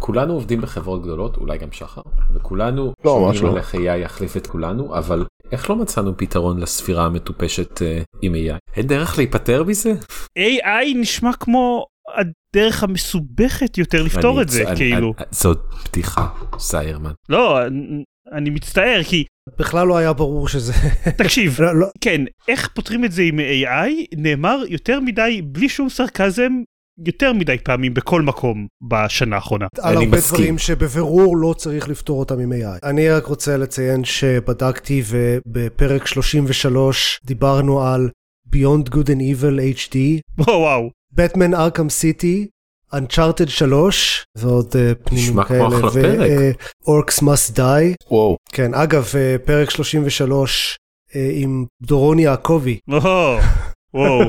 כולנו עובדים בחברות גדולות, אולי גם שחר, וכולנו לא, שומעים על איך AI יחליף את כולנו, אבל איך לא מצאנו פתרון לספירה המטופשת עם AI? אין דרך להיפטר מזה? AI נשמע כמו הדרך המסובכת יותר לפתור את זה, כאילו. זאת פתיחה, סיירמן. לא, אני מצטער, כי... בכלל לא היה ברור שזה... תקשיב, כן, איך פותרים את זה עם AI, נאמר יותר מדי, בלי שום סרקזם, יותר מדי פעמים בכל מקום בשנה האחרונה. על הרבה דברים שבבירור לא צריך לפתור אותם עם AI. אני רק רוצה לציין שבדקתי ובפרק 33 דיברנו על Beyond Good and Evil HD. וואו. Batman Arkham City, Uncharted 3, ועוד פנימים כאלה. נשמע כמו אחלה פרק. Orcs Must Die. וואו. כן, אגב, פרק 33 עם דורון יעקבי. וואו.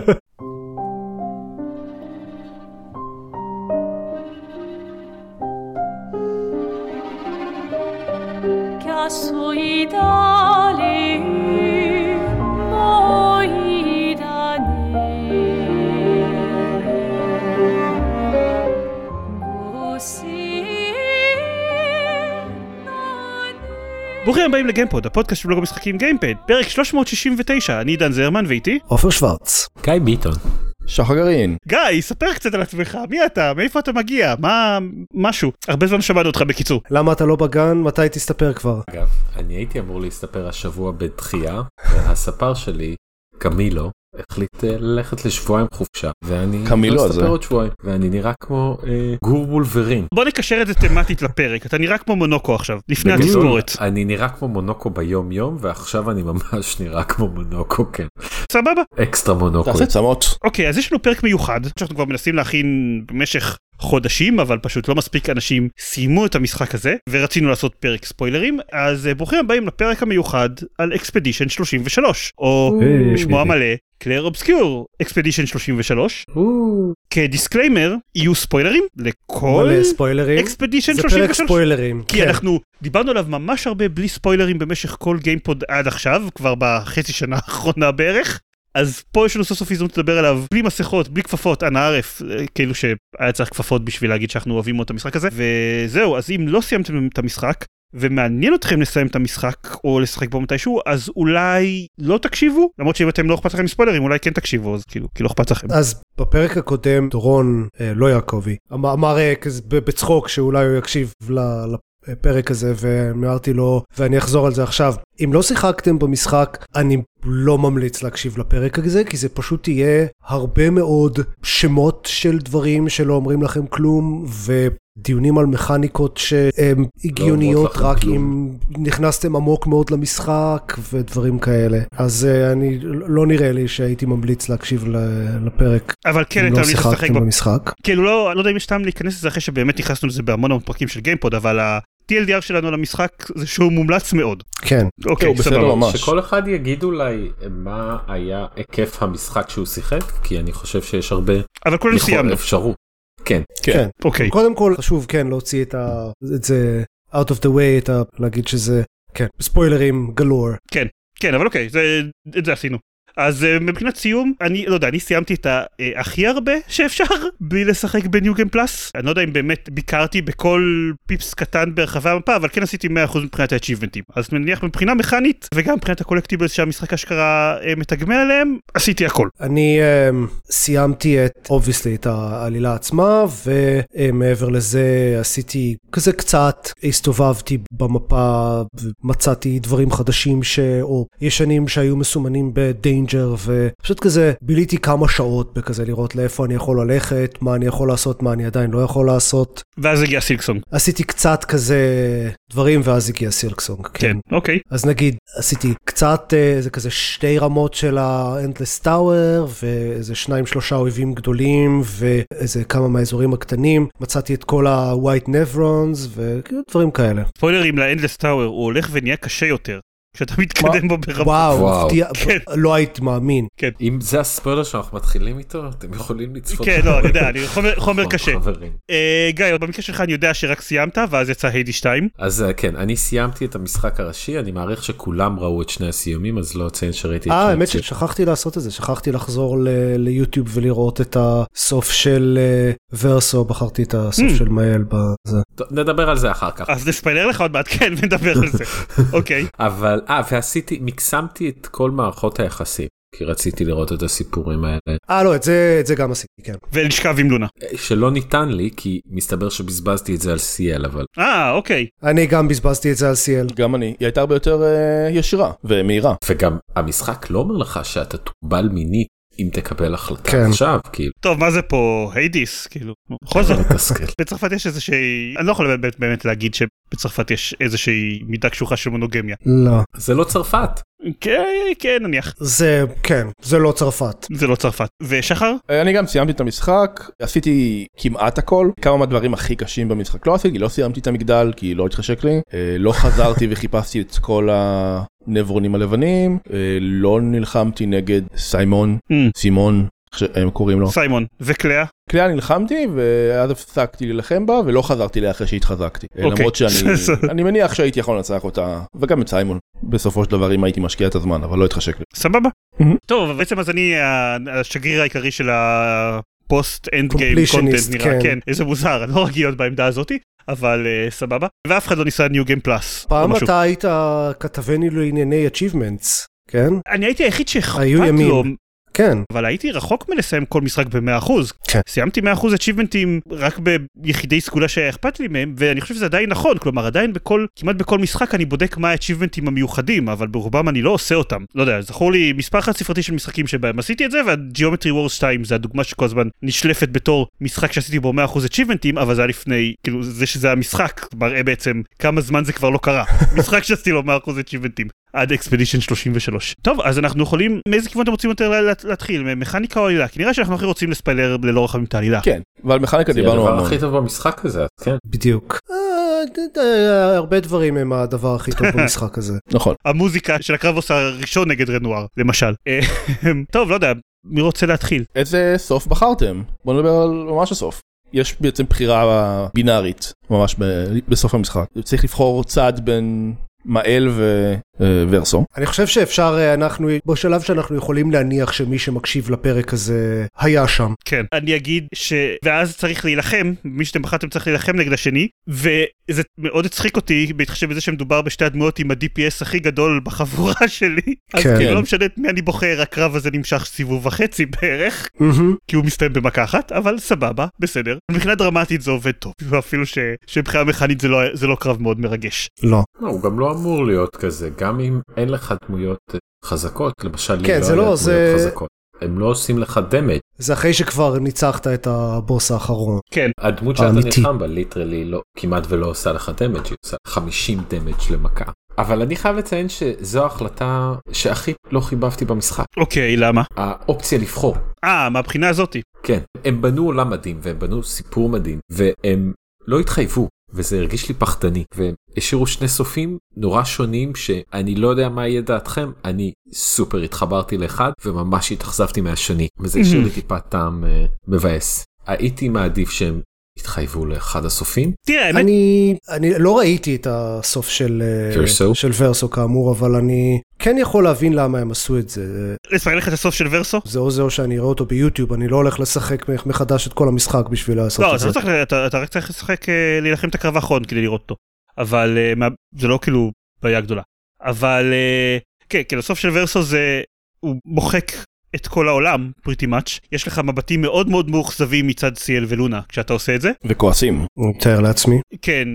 ברוכים הבאים לגיימפוד, הפודקאסט של בלוג המשחקים גיימפד, פרק 369, אני דן זרמן ואיתי עופר שוורץ. גיא ביטון. שחר גרעין. גיא, ספר קצת על עצמך, מי אתה? מאיפה אתה מגיע? מה... משהו. הרבה זמן שמענו אותך בקיצור. למה אתה לא בגן? מתי תסתפר כבר? אגב, אני הייתי אמור להסתפר השבוע בדחייה, והספר שלי, קמילו, החליט ללכת לשבועיים חופשה, ואני לא אסתפר עוד שבועיים, ואני נראה כמו גור וולברין. בוא נקשר את זה תמטית לפרק, אתה נראה כמו מונוקו עכשיו, לפני התספורת. אני נראה כמו מונוקו ביום יום, ועכשיו אני ממש נראה כמו מונוקו, כן. סבבה. אקסטרה מונוקו. תעשה צמות. אוקיי, אז יש לנו פרק מיוחד, שאנחנו כבר מנסים להכין במשך חודשים, אבל פשוט לא מספיק אנשים סיימו את המשחק הזה, ורצינו לעשות פרק ספוילרים, אז ברוכים הבאים לפרק המיוחד על אקספדישן 33, או בשמו המלא, קלר אובסקיור, אקספדישן 33. כדיסקליימר, יהיו ספוילרים לכל אקספדישן 33. זה פרק ספוילרים. כי אנחנו דיברנו עליו ממש הרבה בלי ספוילרים במשך כל גיימפוד עד עכשיו, כבר בחצי שנה האחרונה בערך. אז פה יש לנו סוף סוף הזדמנות לדבר עליו בלי מסכות, בלי כפפות, אנא ערף, כאילו שהיה צריך כפפות בשביל להגיד שאנחנו אוהבים את המשחק הזה, וזהו, אז אם לא סיימתם את המשחק, ומעניין אתכם לסיים את המשחק, או לשחק בו מתישהו, אז אולי לא תקשיבו, למרות שאם אתם לא אכפת לכם מספוילרים, אולי כן תקשיבו, אז כאילו, כי לא אכפת לכם. אז בפרק הקודם, דורון, לא יעקבי, אמר בצחוק שאולי הוא יקשיב לפרק הזה, ואמרתי לו, ואני אחזור על זה עכשיו, אם לא שיחקתם במשחק, אני לא ממליץ להקשיב לפרק הזה, כי זה פשוט יהיה הרבה מאוד שמות של דברים שלא אומרים לכם כלום, ודיונים על מכניקות שהן הגיוניות רק אם נכנסתם עמוק מאוד למשחק, ודברים כאלה. אז אני לא נראה לי שהייתי ממליץ להקשיב לפרק, אבל כן, אם לא שיחקתם במשחק. כאילו לא יודע אם יש טעם להיכנס לזה אחרי שבאמת נכנסנו לזה בהמון פרקים של גיימפוד, אבל TLDR שלנו למשחק זה שהוא מומלץ מאוד. כן. אוקיי, בסדר ממש. שכל אחד יגיד אולי מה היה היקף המשחק שהוא שיחק, כי אני חושב שיש הרבה אפשרות. כן. כן. אוקיי. קודם כל חשוב כן להוציא את זה out of the way, להגיד שזה, כן, ספוילרים גלור. כן, כן, אבל אוקיי, את זה עשינו. אז מבחינת סיום, אני לא יודע, אני סיימתי את הכי הרבה שאפשר בלי לשחק בניו גיים פלאס. אני לא יודע אם באמת ביקרתי בכל פיפס קטן ברחבי המפה, אבל כן עשיתי 100% מבחינת האצ'יבמנטים. אז נניח מבחינה מכנית, וגם מבחינת הקולקטיבלס שהמשחק אשכרה מתגמל עליהם, עשיתי הכל. אני סיימתי obviously את העלילה עצמה, ומעבר לזה עשיתי כזה קצת, הסתובבתי במפה, ומצאתי דברים חדשים או ישנים שהיו מסומנים בדיינג'ר, ופשוט כזה ביליתי כמה שעות בכזה לראות לאיפה אני יכול ללכת, מה אני יכול לעשות, מה אני עדיין לא יכול לעשות. ואז הגיע סילקסונג. עשיתי קצת כזה דברים, ואז הגיע סילקסונג. כן, אוקיי. אז נגיד, עשיתי קצת, זה כזה 2 רמות של ה-Endless Tower, ואיזה 2-3 אויבים גדולים, ואיזה כמה מהאזורים הקטנים. מצאתי את כל ה-White Nevrons, ודברים כאלה. ספוילרים ל-Endless Tower, הוא הולך ונהיה קשה יותר. כשאתה מתקדם בו ברמות. וואו, לא היית מאמין. אם זה הספוילר שאנחנו מתחילים איתו, אתם יכולים לצפות. כן, לא, אני יודע, חומר קשה. גיא, במקרה שלך אני יודע שרק סיימת, ואז יצא היידי 2. אז כן, אני סיימתי את המשחק הראשי, אני מעריך שכולם ראו את שני הסיומים, אז לא אציין שראיתי את שני. האמת ששכחתי לעשות את זה, שכחתי לחזור ליוטיוב ולראות את הסוף של ורסו, בחרתי את הסוף של מייל בזה. נדבר על זה אחר כך. אז נספיילר לך עוד מעט, כן, נדבר על זה. אוקיי. אבל, מקסמתי את כל מערכות היחסים, כי רציתי לראות את הסיפורים האלה. לא, את זה גם עשיתי, כן. ולשכב עם לונה. שלא ניתן לי, כי מסתבר שבזבזתי את זה על CL, אבל... אוקיי. אני גם בזבזתי את זה על CL. גם אני. היא הייתה הרבה יותר ישירה ומהירה. וגם המשחק לא אומר לך שאתה תוגבל מינית, אם תקבל החלטה עכשיו, כאילו. טוב, מה זה פה? היידיס, כאילו. בכל זאת. בצרפת יש איזושהי... אני לא יכול באמת להגיד שבצרפת יש איזושהי מידה קשוחה של מונוגמיה. לא. זה לא צרפת. כן, נניח. זה לא צרפת. זה לא צרפת. ושחר? אני גם סיימתי את המשחק, עשיתי כמעט הכל, כמה מהדברים הכי קשים במשחק לא עשיתי, לא סיימתי את המגדל, כי לא התחשק לי, לא חזרתי וחיפשתי את כל הנברונים הלבנים, לא נלחמתי נגד סימון, שהם קוראים לו. סיימון, וקלאה? קלאה נלחמתי, ואז הפסקתי להילחם בה, ולא חזרתי לה אחרי שהתחזקתי. למרות שאני מניח שהייתי יכול לנצח אותה, וגם את סיימון. בסופו של דבר, אם הייתי משקיע את הזמן, אבל לא התחשק לי. סבבה. טוב, בעצם אז אני השגריר העיקרי של הפוסט אנד גיים קונטנט נראה, כן, איזה מוזר, אני לא רגיל להיות בעמדה הזאתי, אבל סבבה. ואף אחד לא ניסה ניו גיים פלאס. פעם אתה היית כתבני לענייני achievements, כן? אני הייתי היחיד שאכפת לו. כן. אבל הייתי רחוק מלסיים כל משחק ב100%. כן. סיימתי 100% achievementים רק ביחידי סגולה שאכפת לי מהם, ואני חושב שזה עדיין נכון, כלומר עדיין כמעט בכל משחק אני בודק מה achievementים המיוחדים, אבל ברובם אני לא עושה אותם. לא יודע, זכור לי מספר חד ספרתי של משחקים שבהם עשיתי את זה, והGeometry Wars 2 זה הדוגמה שכל הזמן נשלפת בתור משחק שעשיתי בו 100% achievementים, אבל זה היה לפני, כאילו זה שזה המשחק, מראה בעצם כמה זמן זה כבר לא קרה. משחק שעשיתי לו 100% achievementים. עד אקספדישן 33. טוב, אז אנחנו יכולים, מאיזה כיוון אתם רוצים יותר להתחיל? מכניקה או עלילה? כי נראה שאנחנו הכי רוצים לספיילר ללא רחמים את העלילה. כן, ועל מכניקה דיברנו המון. זה הדבר הכי טוב במשחק הזה, כן. בדיוק. הרבה דברים הם הדבר הכי טוב במשחק הזה. נכון. המוזיקה של הקרב הראשון נגד רנואר, למשל. טוב, לא יודע, מי רוצה להתחיל? איזה סוף בחרתם? בוא נדבר על ממש הסוף. יש בעצם בחירה בינארית, ממש בסוף המשחק. צריך לבחור צד בין מאל וורסו. אני חושב שאפשר, בשלב שאנחנו יכולים להניח שמי שמקשיב לפרק הזה היה שם. כן, אני אגיד ואז צריך להילחם, מי שאתם בחרתם צריך להילחם נגד השני, וזה מאוד הצחיק אותי, בהתחשב בזה שמדובר בשתי הדמויות עם ה-DPS הכי גדול בחבורה שלי, אז כאילו לא משנה את מי אני בוחר, הקרב הזה נמשך סיבוב וחצי בערך, כי הוא מסתיים במכה אחת, אבל סבבה, בסדר. מבחינה דרמטית זה עובד טוב, אפילו שבחינה מכנית זה לא קרב מאוד מרגש. לא. הוא גם לא אמור להיות כזה, גם אם אין לך דמויות חזקות, למשל כן, זה לא, זה... חזקות. הם לא עושים לך דמג'. זה אחרי שכבר ניצחת את הבוס האחרון. כן. הדמות שאתה נלחם בה, ליטרלי, כמעט ולא עושה לך דמג', היא עושה 50 דמג' למכה. אבל אני חייב לציין שזו ההחלטה שהכי לא חיבבתי במשחק. אוקיי, למה? האופציה לבחור. מהבחינה הזאתי. כן, הם בנו עולם מדהים, והם בנו סיפור מדהים, והם לא התחייבו. וזה הרגיש לי פחדני, והשאירו שני סופים נורא שונים שאני לא יודע מה יהיה דעתכם, אני סופר התחברתי לאחד וממש התאכזבתי מהשני, וזה השאיר לי טיפה טעם מבאס. הייתי מעדיף שהם התחייבו לאחד הסופים. תראה, אני לא ראיתי את הסוף של ורסו כאמור, אבל אני כן יכול להבין למה הם עשו את זה. לספר לך את הסוף של ורסו? זהו שאני אראה אותו ביוטיוב, אני לא הולך לשחק מחדש את כל המשחק בשביל לעשות את זה. לא, אתה רק צריך לשחק, להילחם את הקרב האחרון כדי לראות אותו. אבל זה לא כאילו בעיה גדולה. אבל כן, הסוף של ורסו זה, הוא מוחק את כל העולם, pretty much. יש לך מבטים מאוד מאוד מאוכזבים מצד CL ולונה, כשאתה עושה את זה. וכועסים. מתאר לעצמי. כן,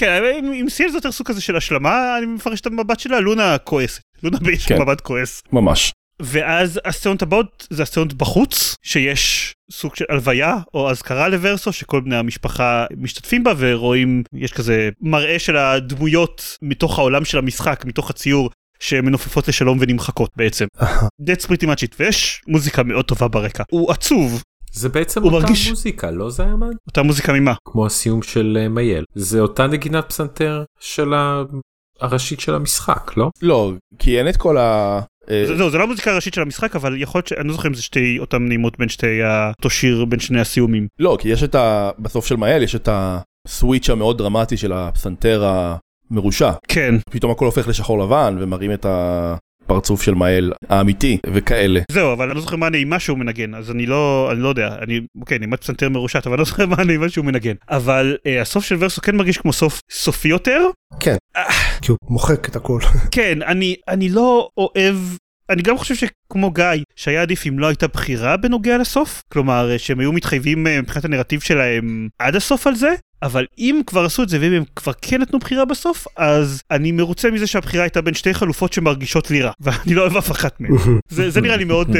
עם CL זה יותר סוג כזה של השלמה, אני מפרש את המבט שלה, לונה כועסת. לונה יש מבט כועס. ממש. ואז הסצנות הבאות, זה הסצנות בחוץ, שיש סוג של הלוויה או אזכרה לוורסו, שכל בני המשפחה משתתפים בה, ורואים, יש כזה מראה של הדמויות מתוך העולם של המשחק, מתוך הציור, שמנופפות לשלום ונמחקות בעצם. That's pretty much it, ויש מוזיקה מאוד טובה ברקע. הוא עצוב. זה בעצם אותה מוזיקה, לא זה הרמן? אותה מוזיקה ממה? כמו הסיום של מייל. זה אותה נגינת פסנתר של הראשית של המשחק, לא? לא, כי אין את כל ה... זה לא המוזיקה הראשית של המשחק, אבל יכול להיות אני לא זוכר אם זה שתי אותם נעימות בין אותו שיר בין שני הסיומים. לא, כי יש בסוף של מייל יש את הסוויץ' המאוד דרמטי של הפסנתר המרושע. כן. פתאום הכל הופך לשחור לבן ומראים את הפרצוף של מייל האמיתי וכאלה. זהו, אבל אני לא זוכר מה הנעימה שהוא מנגן, אז אני לא יודע, אוקיי, נעימת פסנתר מרושעת, אבל אני לא זוכר מה הנעימה שהוא מנגן. אבל הסוף של ורסו כן מרגיש כמו סופי יותר. כן, כי הוא מוחק את הכל. כן, אני לא אוהב... אני גם חושב שכמו גיא, שהיה עדיף אם לא הייתה בחירה בנוגע לסוף, כלומר שהם היו מתחייבים מבחינת הנרטיב שלהם עד הסוף על זה, אבל אם כבר עשו את זה ואם הם כבר כן נתנו בחירה בסוף, אז אני מרוצה מזה שהבחירה הייתה בין שתי חלופות שמרגישות לי רע, ואני לא אוהב אף אחת מהן. זה נראה לי מאוד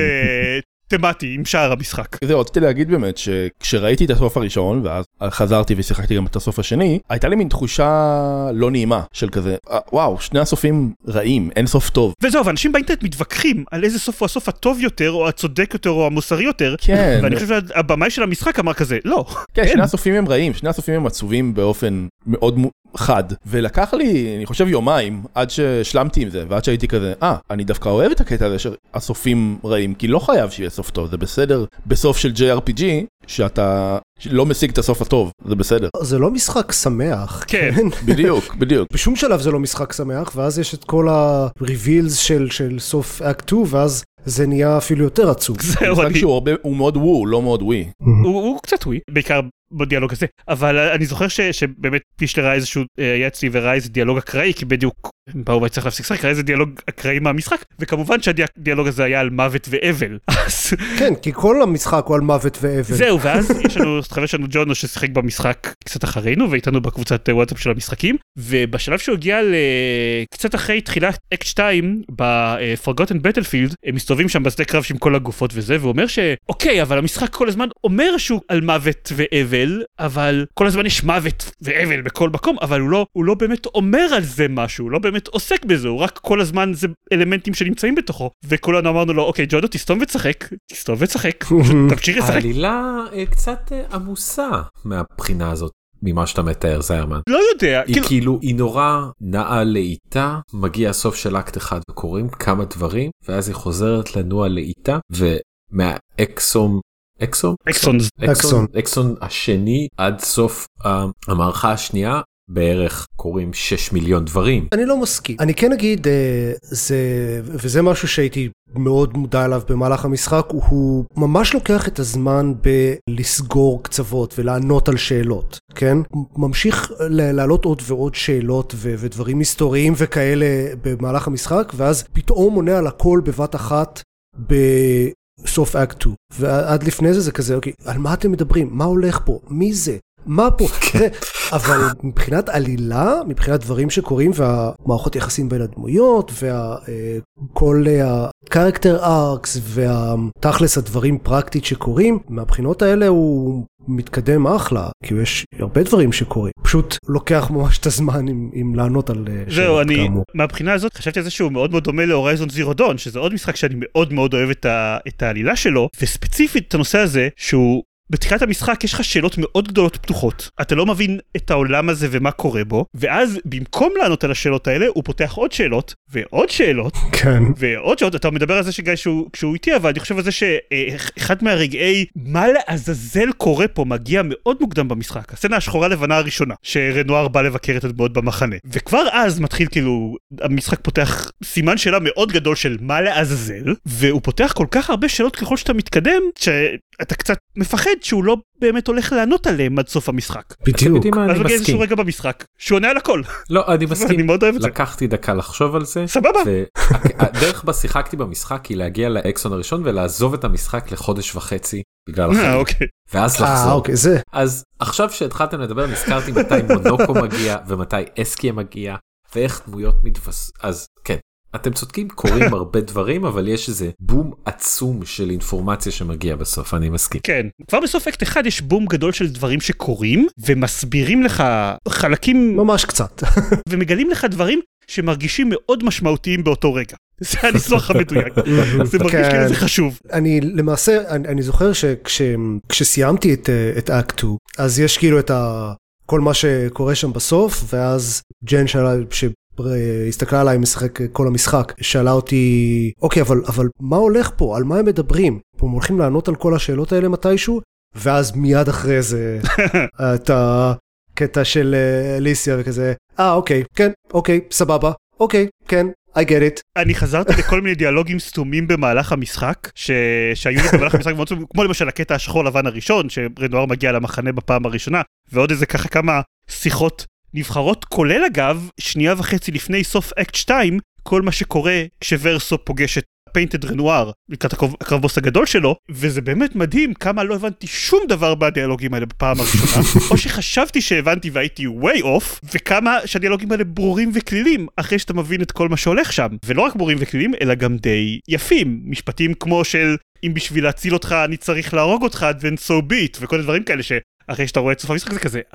תמטי עם שער המשחק. זהו, רציתי להגיד באמת שכשראיתי את הסוף הראשון, ואז חזרתי ושיחקתי גם את הסוף השני, הייתה לי מין תחושה לא נעימה של כזה, וואו, שני הסופים רעים, אין סוף טוב. וזהו, ואנשים באינטרנט מתווכחים על איזה סוף הוא הסוף הטוב יותר, או הצודק יותר, או המוסרי יותר, כן. ואני חושב שהבמאי של המשחק אמר כזה, לא. כן, שני הסופים הם רעים, שני הסופים הם עצובים באופן מאוד חד, ולקח לי, אני חושב יומיים, עד ששלמתי עם זה, ועד שהייתי כזה, אני דווקא אוהב את הקטע הזה שהסופים רעים, כי לא חייב שיהיה סוף טוב, זה בסדר. בסוף של JRPG, שאתה לא משיג את הסוף הטוב, זה בסדר. זה לא משחק שמח. כן. בדיוק, בדיוק. בשום שלב זה לא משחק שמח, ואז יש את כל ה-reveals של סוף אקט 2, ואז זה נהיה אפילו יותר עצוב. משחק שהוא מאוד וו, לא מאוד ווי. הוא קצת ווי, בעיקר בדיאלוג הזה, אבל אני זוכר שבאמת פישלר ראה איזשהו, היה אצלי וראה איזה דיאלוג אקראי, כי בדיוק באו והצליח להפסיק לשחק, ראה איזה דיאלוג אקראי מהמשחק, וכמובן שהדיאלוג הזה היה על מוות ואבל. כן, כי כל המשחק הוא על מוות ואבל. זהו, ואז יש לנו, חבר שלנו ג'ונו ששיחק במשחק קצת אחרינו, ואיתנו בקבוצת וואטסאפ של המשחקים, ובשלב שהוא הגיע קצת אחרי תחילת אקט 2, ב-Forgotten Battlefield, הם מסתובבים שם בשדה קרב עם כל הגופות וזה, והוא אומר שאוקיי, אבל המשחק כל הזמן אומר שהוא על מוות ואבל, אבל כל הזמן יש מוות ואבל בכל מקום, אבל הוא לא באמת אומר על זה משהו, הוא לא באמת עוסק בזה, הוא רק כל הזמן זה אלמנטים שנמצאים בתוכו, וכולנו אמרנו לו, אוקיי, ג'ונו, תסתום וצחק, תמשיך לשחק. העלילה קצת עמוסה מהבחינה הזאת. ממה שאתה מתאר, זיירמן. לא יודע. היא כאילו, היא נורא נעה לאיטה, מגיע הסוף של אקט אחד וקוראים כמה דברים, ואז היא חוזרת לנוע לאיטה, ומהאקסון השני עד סוף המערכה השנייה, בערך קוראים 6 מיליון דברים. אני לא מסכים. אני כן אגיד, וזה משהו שהייתי מאוד מודע עליו במהלך המשחק, הוא ממש לוקח את הזמן בלסגור קצוות ולענות על שאלות, כן? ממשיך להעלות עוד ועוד שאלות ודברים היסטוריים וכאלה במהלך המשחק, ואז פתאום עונה על הכל בבת אחת בסוף אקט 2. ועד לפני זה כזה, אוקיי, על מה אתם מדברים? מה הולך פה? מי זה? מה פה? אבל מבחינת עלילה, מבחינת דברים שקורים והמערכות יחסים בין הדמויות וכל ה-character arcs והתכלס הדברים פרקטית שקורים, מהבחינות האלה הוא מתקדם אחלה, כי יש הרבה דברים שקורים. פשוט לוקח ממש את הזמן עם לענות על זהו, אני מהבחינה הזאת חשבתי על זה שהוא מאוד מאוד דומה להורייזון זירו דון, שזה עוד משחק שאני מאוד מאוד אוהב את העלילה שלו, וספציפית את הנושא הזה שהוא בתחילת המשחק יש לך שאלות מאוד גדולות פתוחות. אתה לא מבין את העולם הזה ומה קורה בו, ואז במקום לענות על השאלות האלה, הוא פותח עוד שאלות, ועוד שאלות, כן. ועוד שאלות. אתה מדבר על זה שגיא כשהוא איתי, אבל אני חושב על זה שאחד מהרגעי, מה לעזאזל קורה פה, מגיע מאוד מוקדם במשחק. הסצנה השחורה לבנה הראשונה, שרנואר בא לבקר את הדמות במחנה. וכבר אז מתחיל כאילו, המשחק פותח סימן שאלה מאוד גדול של מה לעזאזל, והוא פותח כל כך הרבה שאלות ככל שאתה מתקדם, שאתה קצת מפחד שהוא לא באמת הולך לענות עליהם עד סוף המשחק. בדיוק. אז מגיע איזשהו רגע במשחק, שהוא עונה על הכל. לא, אני מסכים. אני מאוד אוהב את זה. לקחתי דקה לחשוב על זה. סבבה. הדרך בה שיחקתי במשחק היא להגיע לאקסון הראשון ולעזוב את המשחק לחודש וחצי בגלל החיים. אוקיי. ואז לחזור. אוקיי, זה. אז עכשיו שהתחלתם לדבר, נזכרתי מתי מונוקו מגיע ומתי אסקיה מגיע ואיך דמויות אז כן. אתם צודקים, קוראים הרבה דברים, אבל יש איזה בום עצום של אינפורמציה שמגיע בסוף, אני מסכים. כן, כבר בסוף אקט אחד יש בום גדול של דברים שקורים, ומסבירים לך חלקים... ממש קצת. ומגלים לך דברים שמרגישים מאוד משמעותיים באותו רגע. זה הניסוח המדויק. זה מרגיש כאילו זה חשוב. אני למעשה, אני זוכר שכשסיימתי את אקט 2, אז יש כאילו את כל מה שקורה שם בסוף, ואז ג'ן שאלה הסתכלה עליי משחק כל המשחק, שאלה אותי, אוקיי, אבל מה הולך פה? על מה הם מדברים? הם הולכים לענות על כל השאלות האלה מתישהו? ואז מיד אחרי זה, את הקטע של אליסיה וכזה, אוקיי, כן, אוקיי, סבבה, אוקיי, כן, I get it. אני חזרתי לכל מיני דיאלוגים סתומים במהלך המשחק, שהיו לי במהלך המשחק, כמו למשל הקטע השחור לבן הראשון, שרנואר מגיע למחנה בפעם הראשונה, ועוד איזה ככה כמה שיחות נבחרות, כולל אגב, שנייה וחצי לפני סוף אקט 2, כל מה שקורה כשוורסו פוגש את פיינטד רנואר לקראת הקרב בוס הגדול שלו, וזה באמת מדהים כמה לא הבנתי שום דבר בדיאלוגים האלה בפעם הראשונה, או שחשבתי שהבנתי והייתי way off, וכמה שהדיאלוגים האלה ברורים וכלילים, אחרי שאתה מבין את כל מה שהולך שם, ולא רק ברורים וכלילים, אלא גם די יפים, משפטים כמו של, אם בשביל להציל אותך אני צריך להרוג אותך, then so be it, וכל הדברים כאלה שאחרי שאתה רואה את סוף המשחק זה כזה,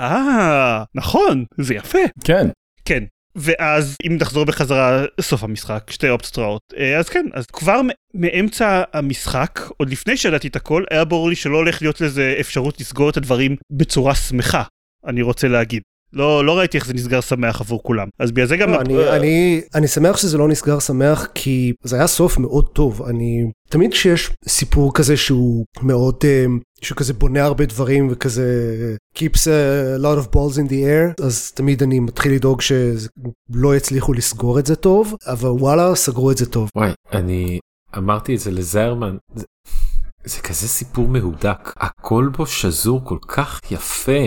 נכון, זה יפה. כן. כן. ואז אם נחזור בחזרה סוף המשחק, שתי אופציות רעות, אז כן, אז כבר מאמצע המשחק, עוד לפני שידעתי את הכל, היה ברור לי שלא הולך להיות לזה אפשרות לסגור את הדברים בצורה שמחה, אני רוצה להגיד. לא ראיתי איך זה נסגר שמח עבור כולם. אז בגלל זה גם... אני שמח שזה לא נסגר שמח, כי זה היה סוף מאוד טוב. תמיד כשיש סיפור כזה שהוא מאוד, שהוא כזה בונה הרבה דברים וכזה keeps a lot of balls in the air, אז תמיד אני מתחיל לדאוג שלא יצליחו לסגור את זה טוב, אבל וואלה, סגרו את זה טוב. וואי, אני אמרתי את זה לזיירמן, זה כזה סיפור מהודק, הכל בו שזור כל כך יפה,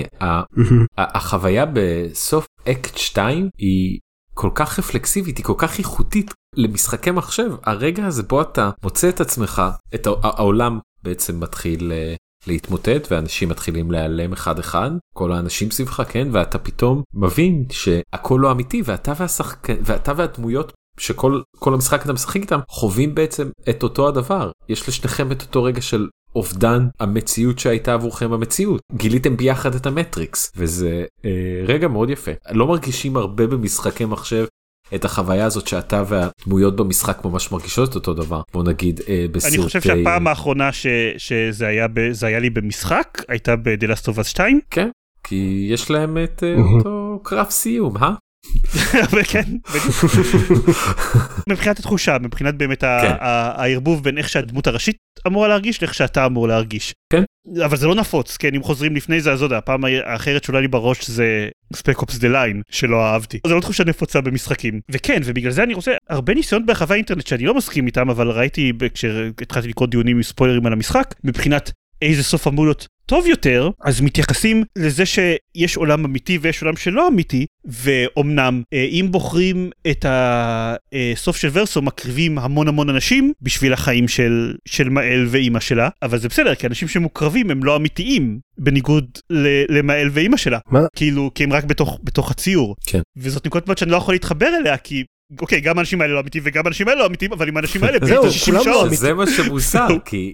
החוויה בסוף אקט 2 היא כל כך רפלקסיבית, היא כל כך איכותית למשחקי מחשב, הרגע הזה בו אתה מוצא את עצמך, את העולם בעצם מתחיל להתמוטט, ואנשים מתחילים להיעלם אחד אחד, כל האנשים סביבך, כן, ואתה פתאום מבין שהכל לא אמיתי, ואתה והדמויות שכל המשחק אתה משחק איתם, חווים בעצם את אותו הדבר. יש לשניכם את אותו רגע של אובדן המציאות שהייתה עבורכם המציאות. גיליתם ביחד את המטריקס, וזה רגע מאוד יפה. לא מרגישים הרבה במשחקי מחשב את החוויה הזאת שאתה והדמויות במשחק ממש מרגישות אותו דבר. בוא נגיד בסרטי... אני חושב שהפעם האחרונה שזה היה לי במשחק, הייתה ב-The Last of Us 2. כן, כי יש להם את אותו קרב סיום, כן, מבחינת התחושה, מבחינת באמת הערבוב בין איך שהדמות הראשית אמורה להרגיש לאיך שאתה אמור להרגיש. כן. אבל זה לא נפוץ, כן, אם חוזרים לפני זה, אז עוד הפעם האחרת שעולה לי בראש זה Spec Ops The Line, שלא אהבתי. זה לא תחושה נפוצה במשחקים. וכן, ובגלל זה אני רוצה הרבה ניסיון ברחבי האינטרנט שאני לא מסכים איתם, אבל ראיתי כשהתחלתי לקרוא דיונים עם ספוילרים על המשחק, מבחינת איזה סוף אמור להיות טוב יותר, אז מתייחסים לזה שיש עולם אמיתי ויש עולם שלא אמיתי, ואומנם אם בוחרים את הסוף של ורסו, מקריבים המון אנשים בשביל החיים של מאל ואימא שלה, אבל זה בסדר, כי אנשים שמוקרבים הם לא אמיתיים, בניגוד למאל ואימא שלה. מה? כאילו, כי הם רק בתוך הציור. כן. וזאת נקודת מאוד שאני לא יכול להתחבר אליה, כי אוקיי, גם האנשים האלה לא אמיתיים וגם האנשים האלה לא אמיתיים, אבל עם האנשים האלה זהו, כולם לא אמיתיים. זה מה שמוסר, כי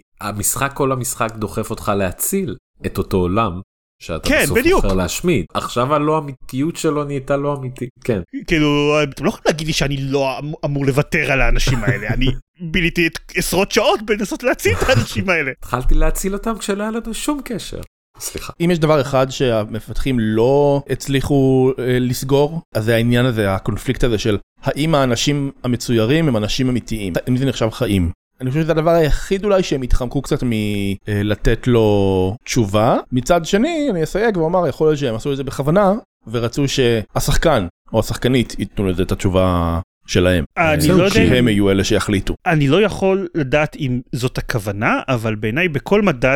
כל המשחק דוחף אותך להציל את אותו עולם שאתה בסוף אחר להשמיד. עכשיו הלא אמיתיות שלו נהייתה לא אמיתית. כן. כאילו, אתם לא יכולים להגיד לי שאני לא אמור לוותר על האנשים האלה. אני ביליתי עשרות שעות בנסות להציל את האנשים האלה. התחלתי להציל אותם כשלא היה לנו שום קשר. סליחה. אם יש דבר אחד שהמפתחים לא הצליחו לסגור, אז זה העניין הזה, הקונפליקט הזה של האם האנשים המצוירים הם אנשים אמיתיים. אם זה נחשב חיים. אני חושב שזה הדבר היחיד אולי שהם התחמקו קצת מלתת לו תשובה. מצד שני, אני אסייג ואומר, יכול להיות שהם עשו את זה בכוונה, ורצו שהשחקן או השחקנית ייתנו לזה את התשובה שלהם. שהם יהיו אלה שיחליטו. אני לא יכול לדעת אם זאת הכוונה, אבל בעיניי בכל מדד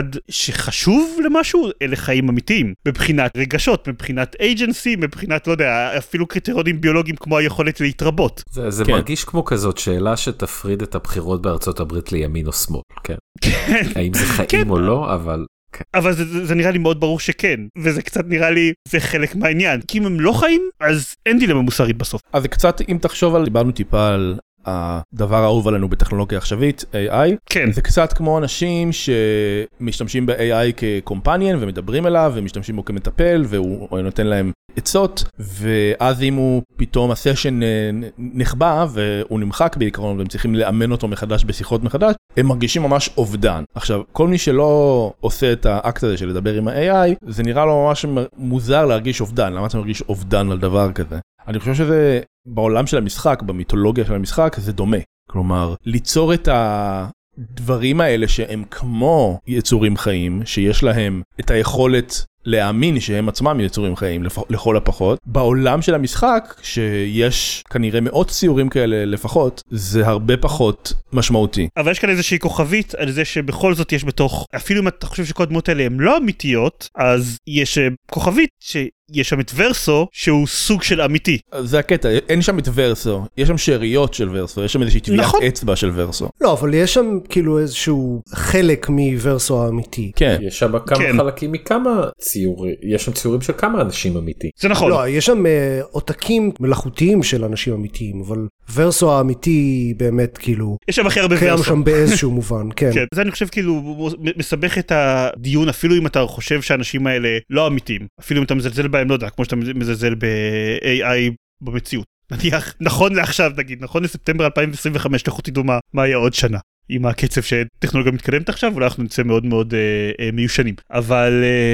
שחשוב למשהו, אלה חיים אמיתיים. מבחינת רגשות, מבחינת agency, מבחינת, לא יודע, אפילו קריטריונים ביולוגיים כמו היכולת להתרבות. זה מרגיש כמו כזאת שאלה שתפריד את הבחירות בארצות הברית לימין או שמאל, כן? האם זה חיים או לא, אבל... אבל זה נראה לי מאוד ברור שכן, וזה קצת נראה לי, זה חלק מהעניין. כי אם הם לא חיים, אז אין דילמה מוסרית בסוף. אז זה קצת, אם תחשוב על, דיברנו טיפה על הדבר האהוב עלינו בטכנולוגיה עכשווית, AI. כן. זה קצת כמו אנשים שמשתמשים ב-AI כקומפניאן ומדברים אליו, ומשתמשים בו כמטפל, והוא נותן להם עצות, ואז אם הוא פתאום הסשן נחבא, והוא נמחק בעיקרון, והם צריכים לאמן אותו מחדש בשיחות מחדש, הם מרגישים ממש אובדן. עכשיו, כל מי שלא עושה את האקט הזה של לדבר עם ה-AI, זה נראה לו ממש מוזר להרגיש אובדן. למה אתה מרגיש אובדן על דבר כזה? אני חושב שזה בעולם של המשחק, במיתולוגיה של המשחק, זה דומה. כלומר, ליצור את הדברים האלה שהם כמו יצורים חיים, שיש להם את היכולת להאמין שהם עצמם יצורים חיים לכל הפחות. בעולם של המשחק, שיש כנראה מאות ציורים כאלה לפחות, זה הרבה פחות משמעותי. אבל יש כאן איזושהי כוכבית על זה שבכל זאת יש בתוך, אפילו אם אתה חושב שכל הדמות האלה הן לא אמיתיות, אז יש כוכבית שיש שם את ורסו שהוא סוג של אמיתי. זה הקטע, אין שם את ורסו, יש שם שאריות של ורסו, יש שם איזושהי טביעת אצבע של ורסו. לא, אבל יש שם כאילו איזשהו חלק מוורסו האמיתי. כן. יש שם כמה חלקים מכמה ציורים, יש שם ציורים של כמה אנשים אמיתיים. זה נכון. לא, יש שם עותקים מלאכותיים של אנשים אמיתיים, אבל ורסו האמיתי באמת כאילו... יש שם הכי הרבה קיים ורסו. שם באיזשהו מובן, כן. כן. זה אני חושב כאילו מסבך את הדיון, אפילו אם אתה חושב שהאנשים האלה לא אמיתיים, אפילו אם אתה מזלזל בהם, לא יודע, כמו שאתה מזלזל ב-AI במציאות. נניח, נכון לעכשיו, נגיד, נכון לספטמבר 2025, לכו תדעו מה יהיה עוד שנה. עם הקצב שטכנולוגיה מתקדמת עכשיו, אולי אנחנו נצא מאוד מאוד מיושנים. אבל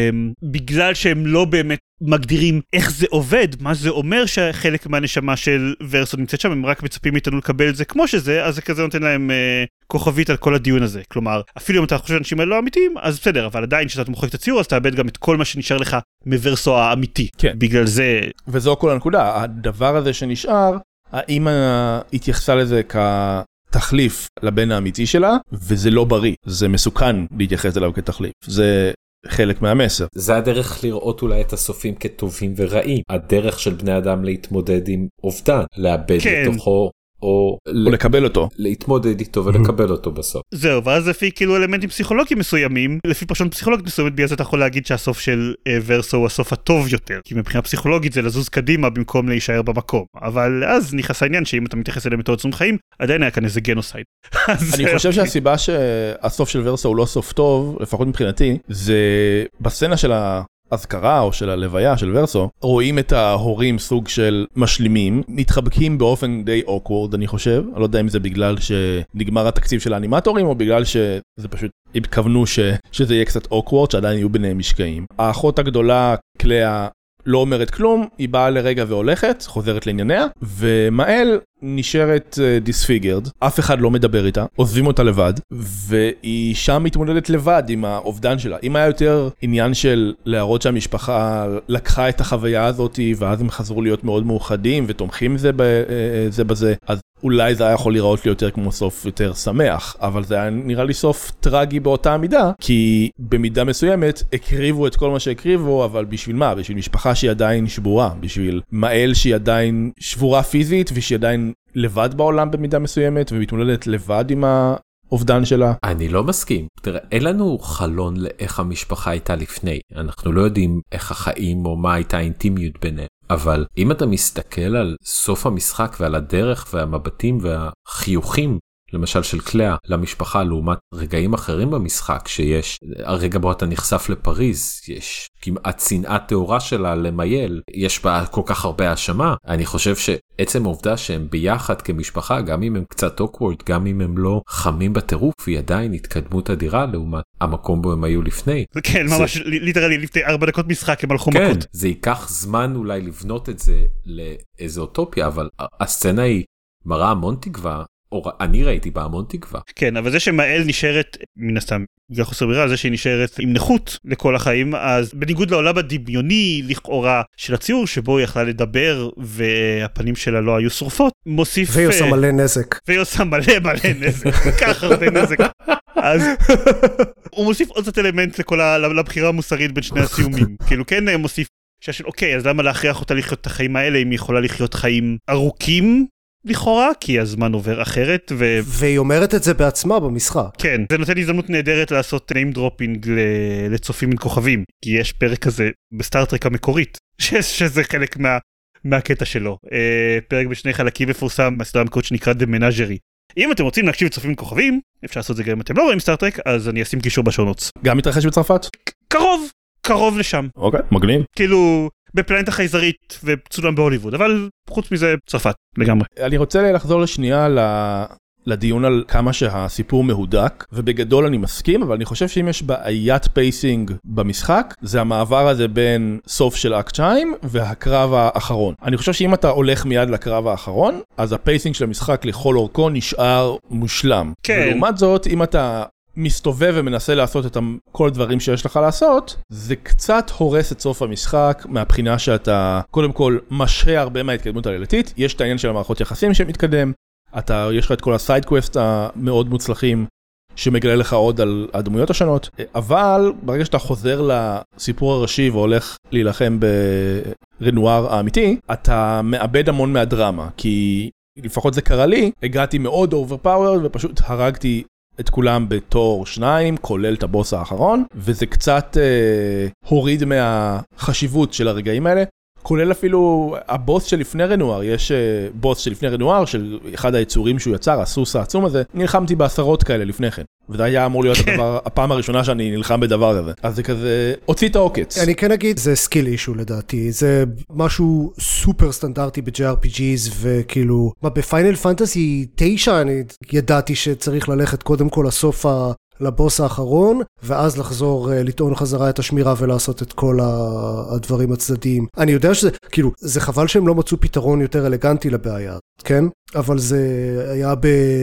בגלל שהם לא באמת מגדירים איך זה עובד, מה זה אומר שחלק מהנשמה של ורסו נמצאת שם, הם רק מצפים מאיתנו לקבל את זה כמו שזה, אז זה כזה נותן להם כוכבית על כל הדיון הזה. כלומר, אפילו אם אתה חושב שאנשים האלה לא אמיתיים, אז בסדר, אבל עדיין כשאתה מוחק את הציור, אז תאבד גם את כל מה שנשאר לך מוורסו האמיתי. כן. בגלל זה... וזו כל הנקודה, הדבר הזה שנשאר, האמא התייחסה לזה תחליף לבן האמיתי שלה, וזה לא בריא, זה מסוכן להתייחס אליו כתחליף, זה חלק מהמסר. זה הדרך לראות אולי את הסופים כטובים ורעים, הדרך של בני אדם להתמודד עם אובדן, לאבד לתוכו, או לקבל אותו. להתמודד איתו ולקבל אותו בסוף. זהו, ואז לפי כאילו אלמנטים פסיכולוגיים מסוימים, לפי פרשנות פסיכולוגית מסוימת, בגלל זה אתה יכול להגיד שהסוף של ורסו הוא הסוף הטוב יותר, כי מבחינה פסיכולוגית זה לזוז קדימה במקום להישאר במקום. אבל אז נכנס העניין שאם אתה מתייחס אליהם בתור יצורים חיים, עדיין היה כאן איזה גנוסייד. אני חושב שהסיבה שהסוף של ורסו הוא לא סוף טוב, לפחות מבחינתי, זה בסצנה של הזכרה או של הלוויה של ורסו, רואים את ההורים סוג של משלימים, מתחבקים באופן די awkward אני חושב, אני לא יודע אם זה בגלל שנגמר התקציב של האנימטורים, או בגלל שזה פשוט התכוונו שזה יהיה קצת awkward, שעדיין יהיו ביניהם משקעים. האחות הגדולה, קלאה, לא אומרת כלום, היא באה לרגע והולכת, חוזרת לענייניה, ומאל נשארת דיספיגרד, אף אחד לא מדבר איתה, עוזבים אותה לבד, והיא שם מתמודדת לבד עם האובדן שלה. אם היה יותר עניין של להראות שהמשפחה לקחה את החוויה הזאת, ואז הם חזרו להיות מאוד מאוחדים, ותומכים זה בזה, אז אולי זה היה יכול לראות לי יותר כמו סוף יותר שמח, אבל זה היה נראה לי סוף טרגי באותה מידה, כי במידה מסוימת הקריבו את כל מה שהקריבו, אבל בשביל מה? בשביל משפחה שהיא עדיין שבורה, בשביל מאל שהיא עדיין שבורה פיזית, ושהיא עדיין לבד בעולם במידה מסוימת, ומתמודדת לבד עם האובדן שלה. אני לא מסכים. תראה, אין לנו חלון לאיך המשפחה הייתה לפני. אנחנו לא יודעים איך החיים או מה הייתה האינטימיות ביניהם. אבל אם אתה מסתכל על סוף המשחק ועל הדרך והמבטים והחיוכים, למשל של קלאה, למשפחה, לעומת רגעים אחרים במשחק, שיש הרגע בו אתה נחשף לפריז, יש כמעט צנעת תאורה שלה למייל, יש בה כל כך הרבה האשמה. אני חושב שעצם העובדה שהם ביחד כמשפחה, גם אם הם קצת awkward, גם אם הם לא חמים בטירוף, היא עדיין התקדמות אדירה לעומת המקום בו הם היו לפני. כן, ממש ליטרלי לפני 4 דקות משחק הם הלכו מכות. כן, זה ייקח זמן אולי לבנות את זה לאיזו אוטופיה, אבל הסצנה היא מראה המון תקווה, או אני ראיתי בה המון תקווה. כן, אבל זה שמאל נשארת, מן הסתם, בגלל חוסר ברירה, זה שהיא נשארת עם נכות לכל החיים, אז בניגוד לעולם הדמיוני, לכאורה, של הציור, שבו היא יכלה לדבר, והפנים שלה לא היו שורפות, מוסיף... והיא עושה מלא נזק. והיא עושה מלא נזק, כך הרבה נזק. אז הוא מוסיף עוד קצת אלמנט לבחירה המוסרית בין שני הסיומים. כאילו כן מוסיף, אוקיי, אז למה להכריח אותה לחיות את החיים האלה, אם היא יכולה לחיות חיים ארוכים? לכאורה, כי הזמן עובר אחרת והיא אומרת את זה בעצמה במשחק. כן, זה נותן הזדמנות נהדרת לעשות name dropping לצופים עם כוכבים, כי יש פרק כזה בסטארטרק המקורית, שזה חלק מהקטע שלו. פרק בשני חלקים מפורסם, מהסדרה המקורית שנקרא The Menagerie. אם אתם רוצים להקשיב לצופים עם כוכבים, אפשר לעשות את זה גם אם אתם לא רואים סטארטרק, אז אני אשים קישור בשונוץ. גם מתרחש בצרפת? קרוב לשם. אוקיי, מגניב. כאילו... בפלנטה חייזרית וצולם בהוליווד, אבל חוץ מזה צרפת לגמרי. אני רוצה לחזור לשנייה לדיון על כמה שהסיפור מהודק, ובגדול אני מסכים, אבל אני חושב שאם יש בעיית פייסינג במשחק, זה המעבר הזה בין סוף של אקט 2 והקרב האחרון. אני חושב שאם אתה הולך מיד לקרב האחרון, אז הפייסינג של המשחק לכל אורכו נשאר מושלם. כן. ולעומת זאת, אם אתה מסתובב ומנסה לעשות את כל הדברים שיש לך לעשות, זה קצת הורס את סוף המשחק, מהבחינה שאתה קודם כל משהה הרבה מההתקדמות הלילתית, יש את העניין של המערכות יחסים שמתקדם, יש לך את כל הסייד קווסט המאוד מוצלחים, שמגלה לך עוד על הדמויות השונות, אבל ברגע שאתה חוזר לסיפור הראשי והולך להילחם ברנואר האמיתי, אתה מאבד המון מהדרמה, כי לפחות זה קרה לי, הגעתי מאוד overpowered ופשוט הרגתי את כולם בתור 2, כולל את הבוס האחרון, וזה קצת הוריד מהחשיבות של הרגעים האלה, כולל אפילו הבוס שלפני רנואר, יש בוס שלפני רנואר, של אחד היצורים שהוא יצר, הסוס העצום הזה, נלחמתי בעשרות כאלה לפני כן, וזה היה אמור להיות הפעם הראשונה שאני נלחם בדבר הזה, אז זה כזה, הוציא את העוקץ. אני כן אגיד, זה סקיל אישו לדעתי, זה משהו סופר סטנדרטי ב-JRPGs, וכאילו, בפיינל פנטסי 9 אני ידעתי שצריך ללכת קודם כל לסוף לבוס האחרון, ואז לחזור לטעון חזרה את השמירה ולעשות את כל הדברים הצדדיים. אני יודע שזה, כאילו, זה חבל שהם לא מצאו פתרון יותר אלגנטי לבעיה, כן? אבל זה היה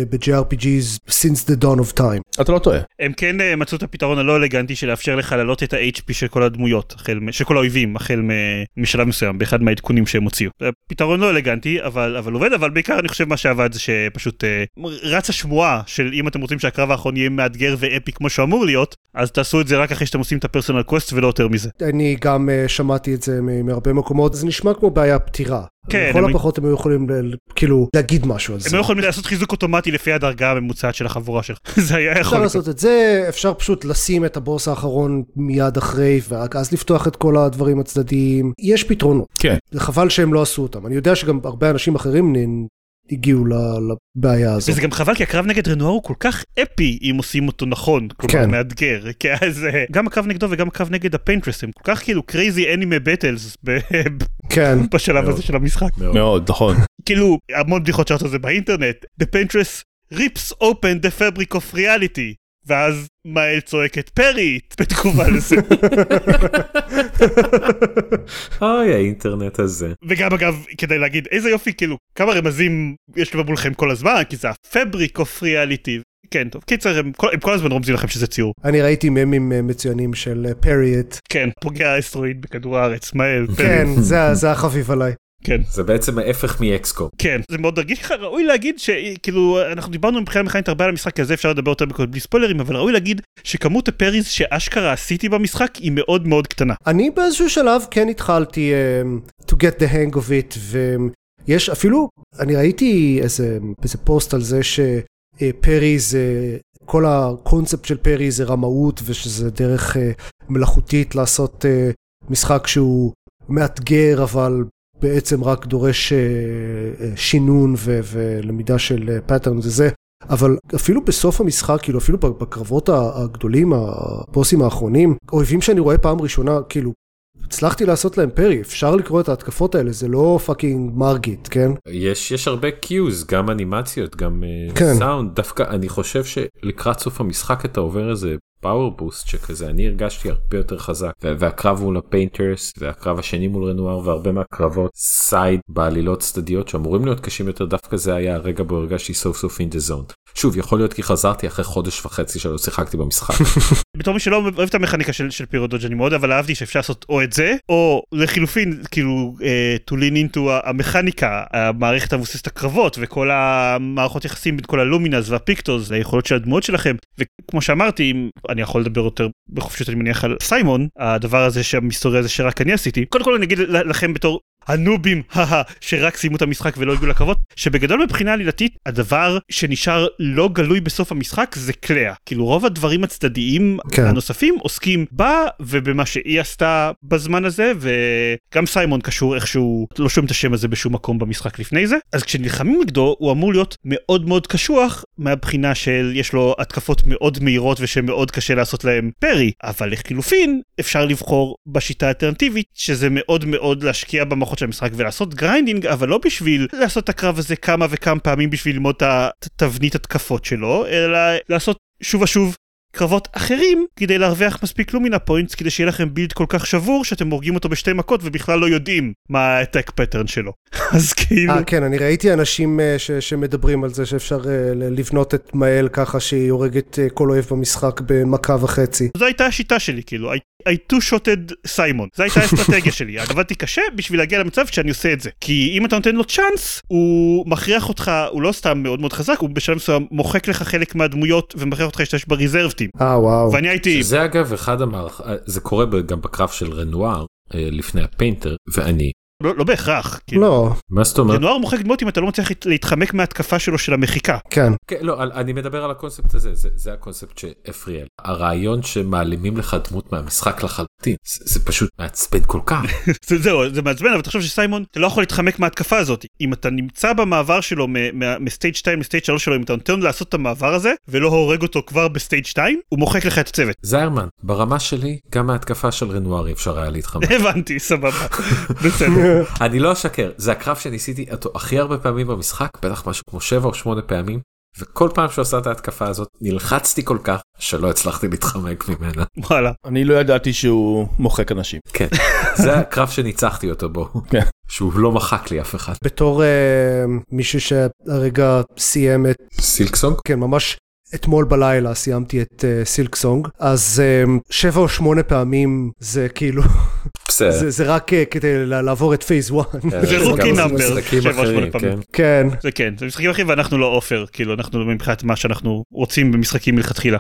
ב-JRPGs since the dawn of time. אתה לא טועה. הם כן מצאו את הפתרון הלא אלגנטי של לאפשר לך לעלות את ה-HP של כל הדמויות, של כל האויבים, החל משלב מסוים, באחד מהעדכונים שהם הוציאו. פתרון לא אלגנטי, אבל עובד, אבל בעיקר אני חושב מה שעבד זה שפשוט רצה שמועה של אם אתם רוצים שהקרב האחרון יהיה מאתגר ואפי כמו שאמור להיות, אז תעשו את זה רק אחרי שאתם עושים את הפרסונל קווסט ולא יותר מזה. אני גם שמעתי את זה מהרבה מקומות, זה נשמע כמו בעיה פתירה. כן, לכל הפחות הם יכולים כאילו להגיד משהו על זה. הם יכולים לעשות חיזוק אוטומטי לפי הדרגה הממוצעת של החבורה שלך. זה היה יכול. אפשר לעשות את זה, אפשר פשוט לשים את הבוס האחרון מיד אחרי, ואז לפתוח את כל הדברים הצדדיים. יש פתרונות. כן. זה חבל שהם לא עשו אותם. אני יודע שגם הרבה אנשים אחרים הגיעו לבעיה הזאת. וזה גם חבל, כי הקרב נגד רנואר הוא כל כך אפי אם עושים אותו נכון, כלומר מאתגר, כי אז גם הקרב נגדו וגם הקרב נגד הפיינטרס הם כל כך כאילו crazy anime battles בשלב הזה של המשחק. מאוד, נכון. כאילו, המון בדיחות שרת על זה באינטרנט, the paintress rips open the fabric of reality, ואז מאל צועקת פרית בתגובה לזה. אוי, האינטרנט הזה. וגם אגב, כדי להגיד איזה יופי, כאילו, כמה רמזים יש לי מולכם כל הזמן, כי זה ה-fabric of reality. כן, טוב, קיצר, הם כל הזמן רומזים לכם שזה ציור. אני ראיתי ממים מצוינים של פריט. כן, פוגע אסטרואיד בכדור הארץ, מאל. כן, זה החביב עליי. כן. זה בעצם ההפך מאקסקום. כן, זה מאוד רגיש לך, ראוי להגיד שכאילו, אנחנו דיברנו מבחינה מכנית הרבה על המשחק הזה, אפשר לדבר יותר בלי ספוילרים, אבל ראוי להגיד שכמות הפריז שאשכרה עשיתי במשחק היא מאוד מאוד קטנה. אני באיזשהו שלב כן התחלתי to get the hang of it, ויש אפילו, אני ראיתי איזה פוסט על זה שפריז, כל הקונספט של פריז זה רמאות, ושזה דרך מלאכותית לעשות משחק שהוא מאתגר, אבל בעצם רק דורש שינון ולמידה של פאטרן וזה, אבל אפילו בסוף המשחק, כאילו אפילו בקרבות הגדולים, הבוסים האחרונים, אויבים שאני רואה פעם ראשונה, כאילו, הצלחתי לעשות להם פרי, אפשר לקרוא את ההתקפות האלה, זה לא פאקינג מרגיט, כן? יש הרבה קיוז, גם אנימציות, גם סאונד, דווקא אני חושב שלקראת סוף המשחק אתה עובר איזה פאוור בוסט שכזה, אני הרגשתי הרבה יותר חזק, והקרב מול הפיינטרס, והקרב השני מול רנואר, והרבה מהקרבות סייד בעלילות צדדיות שאמורים להיות קשים יותר, דווקא זה היה הרגע בו הרגשתי סוף סוף in the zone. שוב, יכול להיות כי חזרתי אחרי חודש וחצי שלא שיחקתי במשחק. בתור מי שלא אוהב את המכניקה של פירודוג' אני מאוד, אבל אהבתי שאפשר לעשות או את זה, או לחילופין, כאילו, to lean into המכניקה, המערכת המבוססת הקרבות, וכל המערכות יחסים בין כל הלומינאז והפיקטוז, היכולות של הדמויות שלכם, וכמו שאמרתי, אני יכול לדבר יותר בחופשות, אני מניח על סיימון, הדבר הזה שהמסתורי הזה שרק אני עשיתי. קודם כל אני אגיד לכם בתור הנובים, שרק סיימו את המשחק ולא הגיעו לקרבות, שבגדול מבחינה עלילתית, הדבר שנשאר לא גלוי בסוף המשחק זה קליה. כאילו רוב הדברים הצדדיים הנוספים עוסקים בה ובמה שהיא עשתה בזמן הזה, וגם סיימון קשור איכשהו, לא שומעים את השם הזה בשום מקום במשחק לפני זה. אז כשנלחמים נגדו, הוא אמור להיות מאוד מאוד קשוח, מהבחינה של יש לו התקפות מאוד מהירות ושמאוד קשה לעשות להם פרי, אבל לחילופין אפשר לבחור בשיטה האלטרנטיבית, שזה מאוד מאוד להשקיע במערכות של המשחק ולעשות גריינדינג, אבל לא בשביל לעשות את הקרב הזה כמה וכמה פעמים בשביל ללמוד את תבנית התקפות שלו, אלא לעשות שוב ושוב קרבות אחרים כדי להרוויח מספיק לומינה פוינטס, כדי שיהיה לכם בילד כל כך שבור שאתם הורגים אותו בשתי מכות ובכלל לא יודעים מה האטק פטרן שלו. אז כאילו... כן, אני ראיתי אנשים שמדברים על זה שאפשר לבנות את מעל ככה שהיא הורגת כל אוהב במשחק במכה וחצי. זו הייתה השיטה שלי, כאילו, I two-shotted סיימון. זו הייתה האסטרטגיה שלי. עבדתי קשה בשביל להגיע למצב שאני עושה את זה. כי אם אתה נותן לו צ'אנס, הוא מכריח אותך, הוא לא סתם מאוד מאוד חזק, הוא בשלב מסוים מוחק לך חלק מהדמויות ומכריח אותך להשתמש בריזרבטים. וואו. ואני הייתי... זה אגב אחד המערך, זה קורה גם בקרב של רנואר, לפני הפיינטר, ואני... לא בהכרח. לא. מה זאת אומרת? רנואר מוחק דמות אם אתה לא מצליח להתחמק מההתקפה שלו של המחיקה. כן. לא, אני מדבר על הקונספט הזה, זה הקונספט שהפריע. הרעיון שמעלימים לך דמות מהמשחק לחלוטין, זה פשוט מעצבן כל כך. זהו, זה מעצבן, אבל תחשוב שסיימון, אתה לא יכול להתחמק מההתקפה הזאת. אם אתה נמצא במעבר שלו, מסטייג' 2 לסטייג' 3 שלו, אם אתה נותן לעשות את המעבר הזה, ולא הורג אותו כבר בסטייג' 2, הוא מוחק לך את הצוות. זיירמן, ברמה שלי, גם ההתקפה של רנואר אפשר היה להתחמק. הבנתי, סבבה. בסדר. אני לא אשקר, זה הקרב שניסיתי אותו הכי הרבה פעמים במשחק, בטח משהו כמו 7 או 8 פעמים, וכל פעם שעושה את ההתקפה הזאת, נלחצתי כל כך, שלא הצלחתי להתחמק ממנה. וואלה. אני לא ידעתי שהוא מוחק אנשים. כן, זה הקרב שניצחתי אותו בו, שהוא לא מחק לי אף אחד. בתור מישהו שהרגע סיים את... סילקסונג? כן, ממש... אתמול בלילה סיימתי את סילקסונג, אז 7 או 8 פעמים זה כאילו, זה רק כדי לעבור את פייס 1. זה רוקי נאמבר, 7 או 8 פעמים. כן. זה כן, זה משחקים אחרים ואנחנו לא אופר, כאילו אנחנו מבחינת מה שאנחנו רוצים במשחקים מלכתחילה.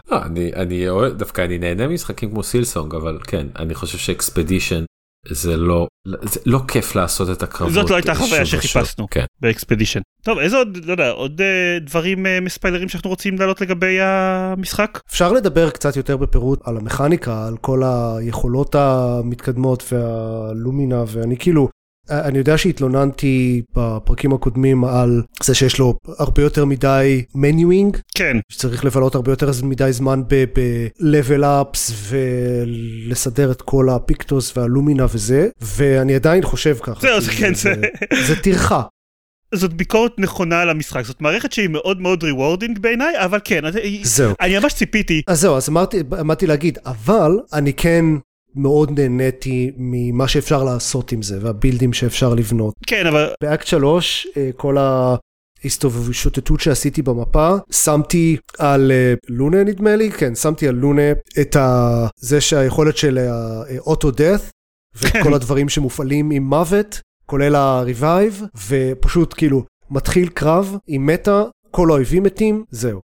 דווקא אני נהנה משחקים כמו סילקסונג, אבל כן, אני חושב שאקספדישן, זה לא כיף לעשות את הקרבות. זאת לא הייתה חוויה שחיפשנו באקספדישן. טוב, איזה עוד, לא יודע, עוד דברים מספיילרים שאנחנו רוצים להעלות לגבי המשחק? אפשר לדבר קצת יותר בפירוט על המכניקה, על כל היכולות המתקדמות והלומינה, ואני כאילו, אני יודע שהתלוננתי בפרקים הקודמים על זה שיש לו הרבה יותר מדי מניואינג. כן. שצריך לבלות הרבה יותר מדי זמן ב-level ups ולסדר את כל הפיקטוס והלומינה וזה, ואני עדיין חושב ככה. זה כן, זה תרחה. זאת ביקורת נכונה על המשחק, זאת מערכת שהיא מאוד מאוד ריוורדינג בעיניי, אבל כן, זהו. אני ממש ציפיתי. אז זהו, אז אמרתי להגיד, אבל אני כן מאוד נהניתי ממה שאפשר לעשות עם זה, והבילדים שאפשר לבנות. כן, אבל... באקט 3, כל ההסתובבות שעשיתי במפה, שמתי על לונה נדמה לי, כן, שמתי על לונה את זה שהיכולת של האוטו-דאט, ואת כל הדברים שמופעלים עם מוות, כולל ה-revive, ופשוט כאילו מתחיל קרב עם מטה, כל האויבים מתים, זהו.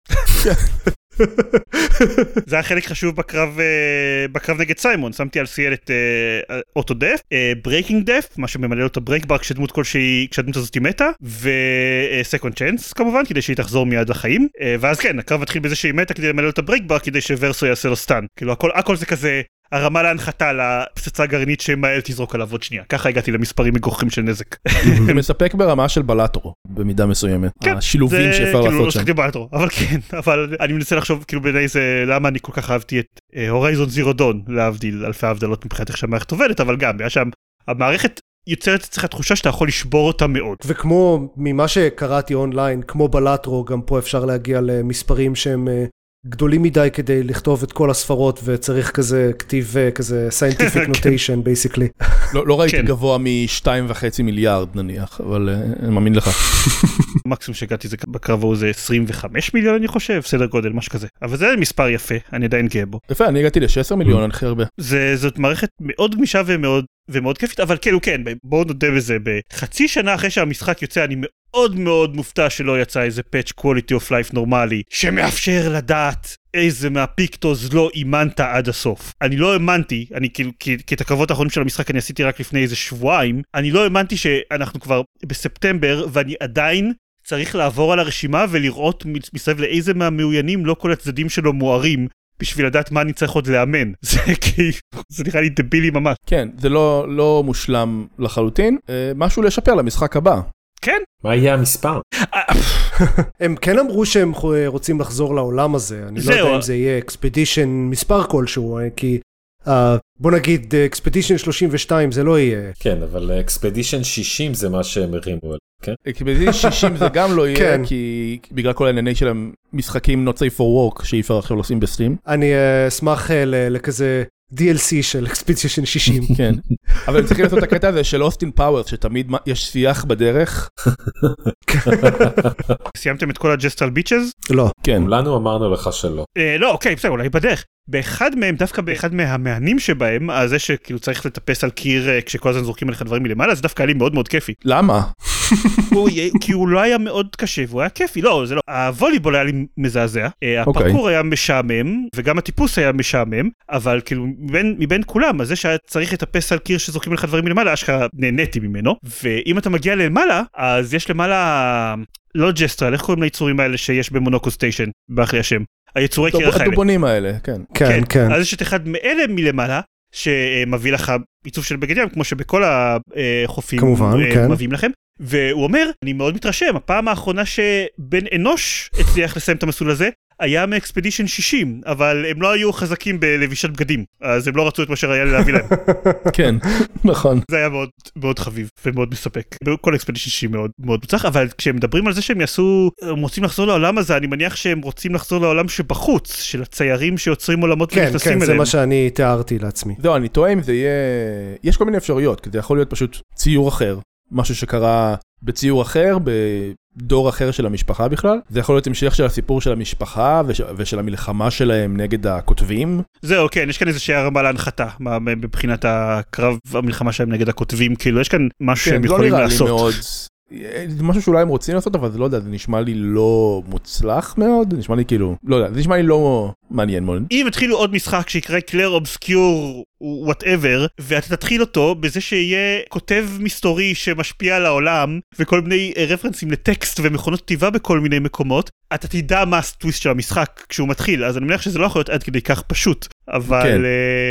זה היה חלק חשוב בקרב נגד סיימון, שמתי על CL את אוטו-דף, ברייקינג דף, מה שממלא אותו ברייק בר כשהדמות הזאת היא מתה, ו-second chance כמובן, כדי שהיא תחזור מיד לחיים, ואז כן, הקרב מתחיל בזה שהיא מתה כדי למלא אותה ברייק בר, כדי שוורסו יעשה לו סטן, כאילו הכל זה כזה... הרמה להנחתה לפצצה גרעינית שמעל תזרוק עליו עוד שנייה. ככה הגעתי למספרים מגוחכים של נזק. זה מספק ברמה של בלטרו, במידה מסוימת. השילובים שאפשר לעשות שם. אבל כן, אבל אני מנסה לחשוב כאילו בעיניי זה למה אני כל כך אהבתי את הורייזון זירו דון, להבדיל אלפי הבדלות מבחינת איך שהמערכת עובדת, אבל גם, היה שם, המערכת יוצרת אצלך תחושה שאתה יכול לשבור אותה מאוד. וכמו ממה שקראתי אונליין, כמו בלטרו, גם פה אפשר להגיע למספרים שהם גדולים מדי כדי לכתוב את כל הספרות, וצריך כזה כתיב כזה scientific notation basically. לא ראיתי גבוה מ2.5 מיליארד נניח, אבל אני מאמין לך. המקסימום שהגעתי זה בקרב הוא זה 25 מיליון אני חושב, סדר גודל, משהו כזה. אבל זה מספר יפה, אני עדיין גאה בו. יפה, אני הגעתי ל16 מיליון, אני הכי הרבה. זאת מערכת מאוד גמישה ומאוד כיפית, אבל כן, בואו נודה בזה, בחצי שנה אחרי שהמשחק יוצא, אני מאוד מאוד מופתע שלא יצא איזה patch quality of life נורמלי, שמאפשר לדעת איזה מהפיקטוס לא אימנת עד הסוף. אני לא האמנתי, כי את הקרבות האחרונים של המשחק אני עשיתי רק לפני איזה שבועיים, אני לא האמנתי שאנחנו כבר בספטמבר, ואני עדיין צריך לעבור על הרשימה ולראות מסביב לאיזה מהמעוינים לא כל הצדדים שלו מוארים, בשביל לדעת מה אני צריך עוד לאמן. זה נראה לי דבילי ממש. כן, זה לא מושלם לחלוטין, משהו לשפר למשחק הבא. כן. מה יהיה המספר? הם כן אמרו שהם רוצים לחזור לעולם הזה, אני לא יודע אם זה יהיה אקספדישן מספר כלשהו, כי בוא נגיד אקספדישן 32 זה לא יהיה. כן, אבל אקספדישן 60 זה מה שהם הרימו עליו, כן? אקספדישן 60 זה גם לא יהיה, כי בגלל כל הענייני של המשחקים not safe for work, שאי אפשר עכשיו לשים בסטים. אני אשמח לכזה DLC של אקספדישן 60. כן, אבל הם צריכים לעשות את הקטע הזה של אוסטין פאוורס, שתמיד יש שיח בדרך. סיימתם את כל הג'סטרל ביצ'ז? לא. כן. כולנו אמרנו לך שלא. לא, אוקיי, בסדר, אולי בדרך. באחד מהם, דווקא באחד מהמענים שבהם, זה שכאילו צריך לטפס על קיר כשכל הזמן זורקים עליך דברים מלמעלה, זה דווקא היה לי מאוד מאוד כיפי. למה? כי הוא לא היה מאוד קשה, והוא היה כיפי, לא, זה לא. הווליבול היה לי מזעזע, הפרקור היה משעמם, וגם הטיפוס היה משעמם, אבל כאילו מבין כולם, אז זה שהיה צריך לטפס על קיר שזורקים עליך דברים מלמעלה, אשכרה נהניתי ממנו, ואם אתה מגיע למעלה, אז יש למעלה, לא ג'סטרל, איך קוראים ליצורים האלה שיש במונוקו סטיישן, באחרי השם? היצורי קרח האלה. הדובונים האלה, כן. כן, כן. אז יש את אחד מאלה מלמעלה, שמביא לך עיצוב של בגד ים, כמו שבכל החופים מביאים לכם. והוא אומר, אני מאוד מתרשם, הפעם האחרונה שבן אנוש הצליח לסיים את המסלול הזה, היה מאקספדישן 60, אבל הם לא היו חזקים בלבישת בגדים, אז הם לא רצו את מה שהיה להביא להם. כן, נכון. זה היה מאוד, מאוד חביב ומאוד מספק. כל אקספדישן 60 מאוד, מאוד מוצלח, אבל כשהם מדברים על זה שהם הם רוצים לחזור לעולם הזה, אני מניח שהם רוצים לחזור לעולם שבחוץ, של הציירים שיוצרים עולמות ונכנסים אליהם. כן, זה מה שאני תיארתי לעצמי. זהו, אני טועה אם זה יהיה, יש כל מיני אפשרויות, כי זה יכול להיות פשוט ציור אחר, משהו שקרה בציור אחר, בדור אחר של המשפחה בכלל. זה יכול להיות המשך של הסיפור של המשפחה ושל המלחמה שלהם נגד הכותבים. זהו, כן, יש כאן איזושהי הרמה להנחתה, מבחינת הקרב המלחמה שלהם נגד הכותבים, כאילו יש כאן משהו שהם יכולים לעשות. זה משהו שאולי הם רוצים לעשות, אבל זה לא יודע, זה נשמע לי לא מוצלח מאוד, נשמע לי כאילו, לא יודע, זה נשמע לי לא מעניין מאוד. אם התחילו עוד משחק שיקרא קלר אובסקיור, whatever, ואתה תתחיל אותו בזה שיהיה כותב מסתורי שמשפיע על העולם, וכל מיני רפרנסים לטקסט ומכונות כתיבה בכל מיני מקומות, אתה תדע מה הטוויסט של המשחק כשהוא מתחיל, אז אני מניח שזה לא יכול להיות עד כדי כך פשוט, אבל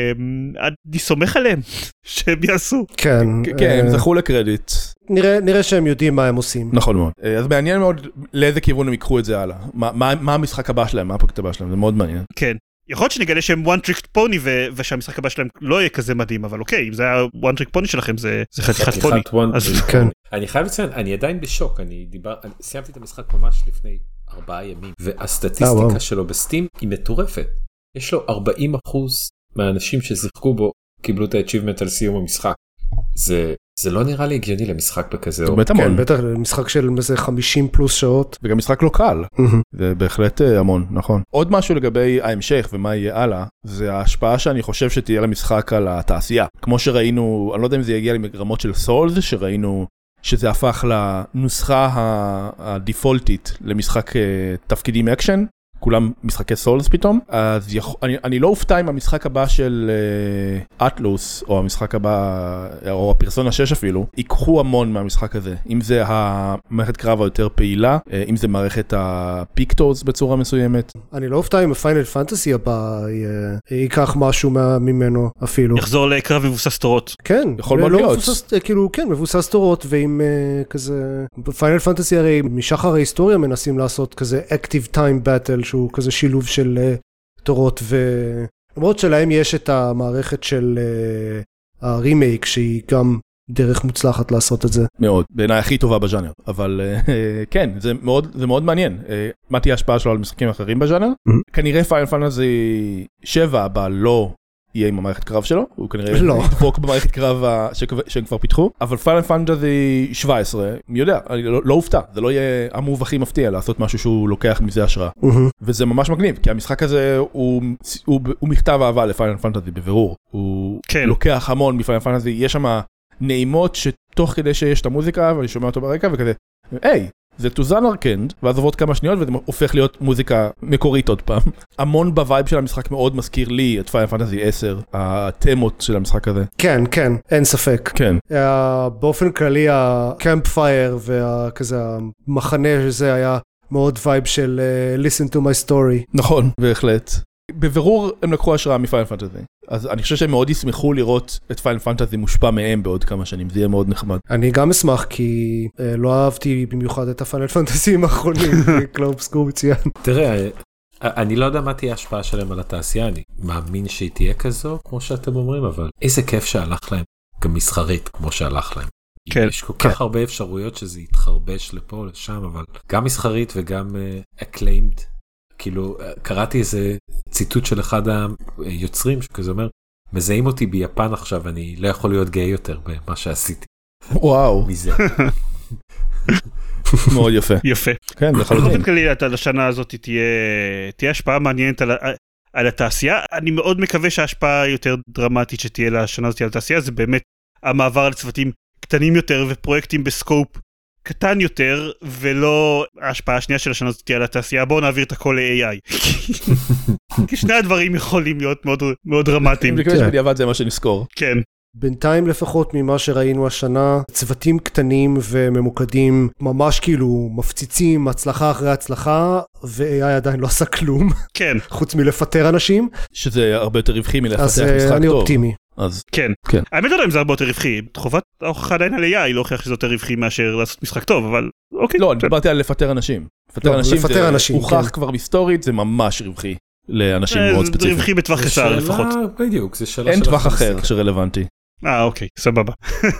אני סומך עליהם שהם יעשו. כן. כן, הם זכו לקרדיט. נראה שהם יודעים מה הם עושים. נכון מאוד. אז מעניין מאוד לאיזה כיוון הם יקחו את זה הלאה. מה המשחק הבא שלהם, מה הפרקט הבא שלהם, זה מאוד מעניין. כן. יכול להיות שנגלה שהם one trick pony ושהמשחק הבא שלהם לא יהיה כזה מדהים, אבל אוקיי, אם זה היה one trick pony שלכם, זה חתיכת פוני. אני חייב לציין, אני עדיין בשוק, סיימתי את המשחק ממש לפני 4 ימים, והסטטיסטיקה שלו בסטים היא מטורפת. יש לו 40% מהאנשים ששיחקו בו קיבלו את ה-achievement על סיום המשחק. זה לא נראה לי הגיוני למשחק בכזה. כן, בטח משחק של 50 פלוס שעות. וגם משחק לא קל. זה בהחלט המון, נכון. עוד משהו לגבי ההמשך ומה יהיה הלאה, זה ההשפעה שאני חושב שתהיה למשחק על התעשייה. כמו שראינו, אני לא יודע אם זה יגיע לרמות של סולס, שראינו שזה הפך לנוסחה הדיפולטית למשחק תפקידים אקשן. כולם משחקי סולס פתאום, אז אני לא אופתע עם המשחק הבא של אטלוס, או המשחק הבא, או הפרסונה 6 אפילו, ייקחו המון מהמשחק הזה, אם זה המערכת קרב היותר פעילה, אם זה מערכת הפיקטורס בצורה מסוימת. אני לא אופתע עם הפיינל פנטסי הבא, ייקח משהו ממנו אפילו. יחזור לקרב מבוסס תורות. כן, יכול מאוד להיות. כאילו, כן, מבוסס תורות, ועם כזה, פיינל פנטסי הרי משחר ההיסטוריה מנסים לעשות כזה active time battle, שהוא כזה שילוב של תורות, ולמרות שלהם יש את המערכת של הרימייק, שהיא גם דרך מוצלחת לעשות את זה. מאוד, בעיניי הכי טובה בז'אנר, אבל כן, זה מאוד מעניין. מה תהיה ההשפעה שלו על משחקים אחרים בז'אנר? כנראה פיינל פנטסי 7 הבא לא יהיה עם המערכת קרב שלו, הוא כנראה ידבוק במערכת קרב שהם כבר פיתחו, אבל פיינל פנטסי 17, מי יודע, אני לא אופתע, זה לא יהיה המוב הכי מפתיע לעשות משהו שהוא לוקח מזה השראה, וזה ממש מגניב, כי המשחק הזה הוא מכתב אהבה לפיינל פנטסי בבירור, הוא לוקח המון מפיינל פנטסי, יש שם נעימות שתוך כדי שיש את המוזיקה, ואני שומע אותו ברקע, וכזה, היי, זה תוזן ארקנד, ואז עוברות כמה שניות, וזה הופך להיות מוזיקה מקורית עוד פעם. המון בווייב של המשחק מאוד מזכיר לי את פיינל פנטסי 10, התמות של המשחק הזה. כן, כן, אין ספק. כן. באופן כללי, הקמפ פייר, וכזה המחנה שזה היה מאוד וייב של listen to my story. נכון, בהחלט. בבירור הם לקחו השראה מפיינל פנטסי. אז אני חושב שהם מאוד ישמחו לראות את פיינל פנטסי מושפע מהם בעוד כמה שנים, זה יהיה מאוד נחמד. אני גם אשמח, כי לא אהבתי במיוחד את הפיינל פנטסים האחרונים, קלאוב סקור מצוין. תראה, אני לא יודע מה תהיה ההשפעה שלהם על התעשייה, אני מאמין שהיא תהיה כזו, כמו שאתם אומרים, אבל איזה כיף שהלך להם, גם מסחרית, כמו שהלך להם. כן, יש כל כך הרבה אפשרויות שזה יתחרבש לפה או לשם, אבל גם מסחרית וגם acclaimed, כאילו, קראתי איזה ציטוט של אחד היוצרים, שכזה אומר, מזהים אותי ביפן עכשיו, אני לא יכול להיות גאה יותר במה שעשיתי. וואו. מזה. מאוד יפה. יפה. כן, באופן כללי, לשנה הזאת תהיה השפעה מעניינת על התעשייה. אני מאוד מקווה שההשפעה יותר דרמטית שתהיה לשנה הזאת על התעשייה, זה באמת המעבר על צוותים קטנים יותר ופרויקטים בסקופ קטן יותר, ולא ההשפעה השנייה של השנה הזאת תהיה על התעשייה. בואו נעביר את הכל ל-AI. כי שני הדברים יכולים להיות מאוד, מאוד דרמטיים. אני מקווה שבדיעבד זה מה שנזכור. כן. בינתיים לפחות ממה שראינו השנה, צוותים קטנים וממוקדים ממש כאילו מפציצים הצלחה אחרי הצלחה, ו-AI עדיין לא עשה כלום. כן. חוץ מלפטר אנשים. שזה הרבה יותר רווחי מלפתח משחק טוב. אז אני אופטימי. אז כן. כן. האמת לא יודע אם זה הרבה יותר רווחי. חובת ההוכחה עדיין על AI, לא הוכיח שזה יותר רווחי מאשר לעשות משחק טוב, אבל אוקיי. לא, אני דיברתי על לפטר אנשים. לפטר אנשים זה הוכח כבר היסטורית, זה ממש רווחי לאנשים מאוד ספציפיים. זה רווחי בטווח קצר לפחות. בדיוק, זה שאלה. אין טווח אחר שרלוונטי. אוקיי, סבבה.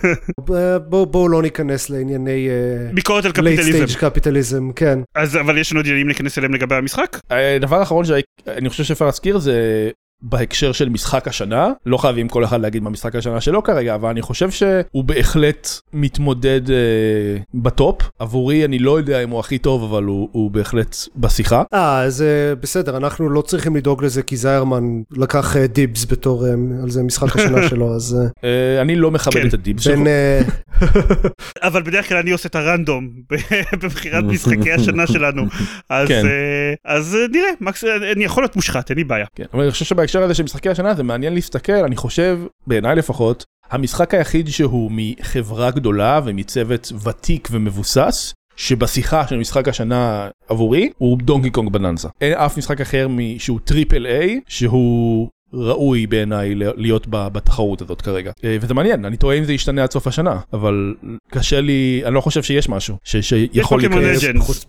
בואו לא ניכנס לענייני ביקורת על קפיטליזם. late stage קפיטליזם, כן. אז אבל יש לנו עוד עניינים להיכנס אליהם לגבי המשחק? הדבר האחרון שאני חושב שאפשר להזכיר זה בהקשר של משחק השנה, לא חייבים כל אחד להגיד מה משחק השנה שלו כרגע, אבל אני חושב שהוא בהחלט מתמודד בטופ. עבורי אני לא יודע אם הוא הכי טוב, אבל הוא בהחלט בשיחה. אז בסדר, אנחנו לא צריכים לדאוג לזה, כי זיירמן לקח דיבס בתור על זה משחק השנה שלו, אז... אני לא מכבד את הדיבס שלו. אבל בדרך כלל אני עושה את הרנדום בבחירת משחקי השנה שלנו, אז נראה, אני יכול להיות מושחת, אין לי בעיה. אבל אני חושב שבהקשר הזה של משחקי השנה זה מעניין להסתכל, אני חושב, בעיניי לפחות, המשחק היחיד שהוא מחברה גדולה ומצוות ותיק ומבוסס, שבשיחה של משחק השנה עבורי, הוא דונקי קונג בננזה. אין אף משחק אחר שהוא טריפל איי, שהוא ראוי בעיניי להיות בתחרות הזאת כרגע. וזה מעניין, אני טועה אם זה ישתנה עד סוף השנה, אבל קשה לי, אני לא חושב שיש משהו שיכול להיכנס. חוץ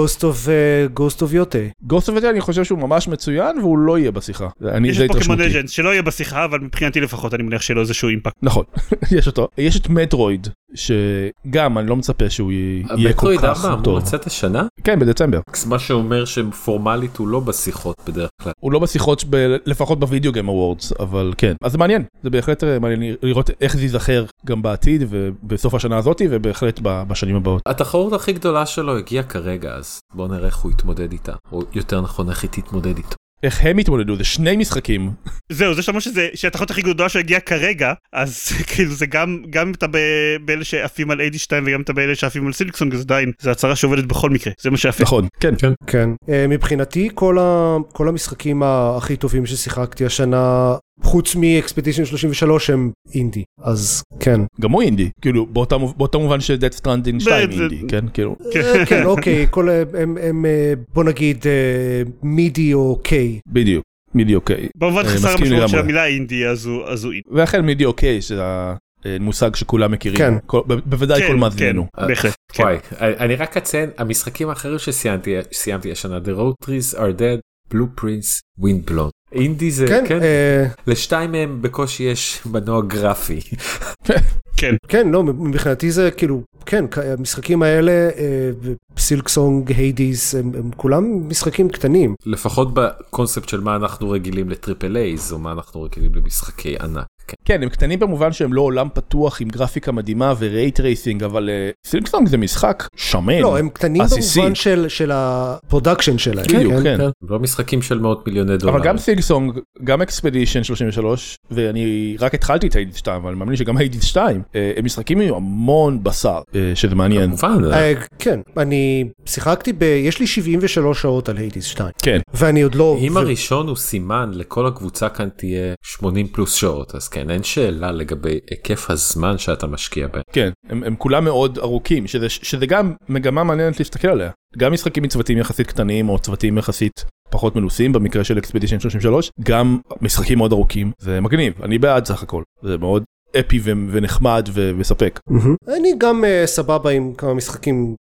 ב-Ghost of Yote. Ghost of Yote אני חושב שהוא ממש מצוין, והוא לא יהיה בשיחה. יש את פוקימון לג'נדס שלא יהיה בשיחה, אבל מבחינתי לפחות אני מניח שלא איזשהו אימפקט. נכון, יש אותו. יש את מטרויד, שגם אני לא מצפה שהוא יהיה כל כך טוב. מטרויד 4 אמור לצאת השנה? כן, בדצמבר. מה שאומר שפורמלית הוא לא בשיחות בדרך כלל. הוא לא בשיחות, לפחות בווידאו גיים אוורדס, אבל כן. אז זה מעניין, זה בהחלט מעניין לראות איך זה ייזכר גם בעתיד, ובסוף השנה הזאת, ובהחלט בשנים הבאות. התחרות הכי גדולה שלו הגיעה כרגע, אז בוא נראה איך הוא יתמודד איתה, או יותר נכון איך היא תתמודד איתו. איך הם התמודדו? זה שני משחקים. זהו, זה שלמה שהתחרות הכי גדולה שהגיעה כרגע, אז כאילו זה גם אתה באלה שעפים על AD2 וגם אתה באלה שעפים על סילקסונג, אז עדיין, זה הצהרה שעובדת בכל מקרה, זה מה שעפים. נכון, כן. כן. מבחינתי, כל המשחקים הכי טובים ששיחקתי השנה, חוץ מ-Expedition 33 הם אינדי, אז כן. גם הוא אינדי, כאילו באותו מובן של Death Stranding 2 אינדי, כן? כאילו. כן, אוקיי, הם בוא נגיד מידי או קיי. בדיוק, מידי או קיי. במובן חסר המשמעות של המילה אינדי, אז הוא אינדי. ואחל מידי או קיי, שזה מושג שכולם מכירים. כן. בוודאי כל מאזיננו. בהחלט. וואי, אני רק אציין, המשחקים האחרים שסיימתי השנה, The Road Trees Are Dead, Blueprints, Windblown. אינדי זה, כן, לשתיים מהם בקושי יש מנוע גרפי. כן. כן, לא, מבחינתי זה כאילו, כן, המשחקים האלה, סילקסונג, היידיס, הם כולם משחקים קטנים. לפחות בקונספט של מה אנחנו רגילים לטריפל אייז, או מה אנחנו רגילים למשחקי ענק. כן, הם קטנים במובן שהם לא עולם פתוח עם גרפיקה מדהימה ורייט רייסינג, אבל סילקסונג זה משחק שמן. לא, הם קטנים במובן של הפרודקשן שלהם. כן. לא משחקים של מאות מיליוני דולר. אבל גם סילקסונג, גם אקספדישן 33, ואני רק התחלתי את היידיס 2, אבל אני מאמין שגם היידיס 2, הם משחקים עם המון בשר, שזה מעניין. כן, אני שיחקתי יש לי 73 שעות על היידיס 2. כן. ואני עוד לא... אם הראשון הוא סימן, לכל הקבוצה כאן תהיה 80 פלוס שעות, אז כן, אין שאלה לגבי היקף הזמן שאתה משקיע בהם. כן, הם כולם מאוד ארוכים, שזה גם מגמה מעניינת להסתכל עליה. גם משחקים מצוותים יחסית קטנים, או צוותים יחסית פחות מנוסים, במקרה של Expedition 33, גם משחקים מאוד ארוכים, זה מגניב, אני בעד סך הכל, זה מאוד אפי ונחמד ומספק. אני גם סבבה עם כמה משחקים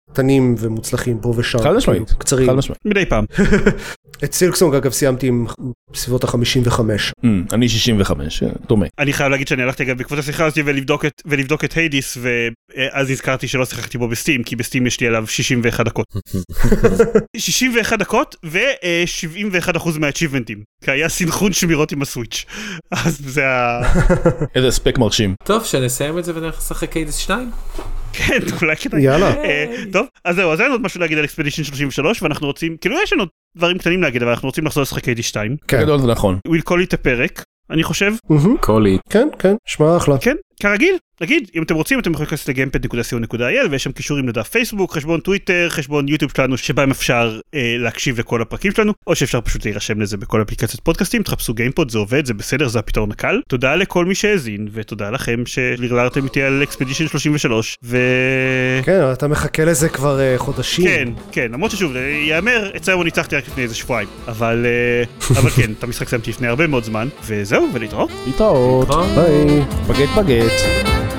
קטנים ומוצלחים פה ושם. חד משמעית. קצרים. חד משמעית. מדי פעם. את סילקסונג אגב סיימתי עם בסביבות ה-55. אני 65, דומה. אני חייב להגיד שאני הלכתי גם בעקבות השיחה הזאת ולבדוק את היידיס, ואז הזכרתי שלא שיחקתי בו בסטים, כי בסטים יש לי עליו 61 דקות. 61 דקות ו-71% מהאצ'יבמנטים, כי היה סינכרון שמירות עם הסוויץ'. אז זה איזה ספק מרשים. טוב, שנסיים את זה ונלך לשחק היידיס 2? כן, אולי כדאי. יאללה. טוב, אז זהו, אז אין עוד משהו להגיד על אקספדישן 33, ואנחנו רוצים, כאילו יש לנו דברים קטנים להגיד, אבל אנחנו רוצים לחזור לשחק היידיס 2. כן. גדול, זה נכון. we'll call it a פרק, אני חושב. קולי. כן, כן, שמע אחלה. כן, כרגיל, נגיד, אם אתם רוצים, אתם יכולים להיכנס לגיימפד.co.il, ויש שם קישורים לדף פייסבוק, חשבון טוויטר, חשבון יוטיוב שלנו, שבהם אפשר להקשיב לכל הפרקים שלנו, או שאפשר פשוט להירשם לזה בכל אפליקציות פודקאסטים, תחפשו גיימפוד, זה עובד, זה בסדר, זה הפתרון הקל. תודה לכל מי שהאזין, ותודה לכם שלרלרתם איתי על אקספדישן 33, כן, אתה מחכה לזה כבר חודשים. כן, כן, למרות ששוב, יאמר, את סיימון ניצחתי רק לפני איזה שבועיים, אבל כן, את המשחק סיימתי לפני הרבה מאוד זמן, וזהו, ולהתראות. להתראות. ביי. בגט.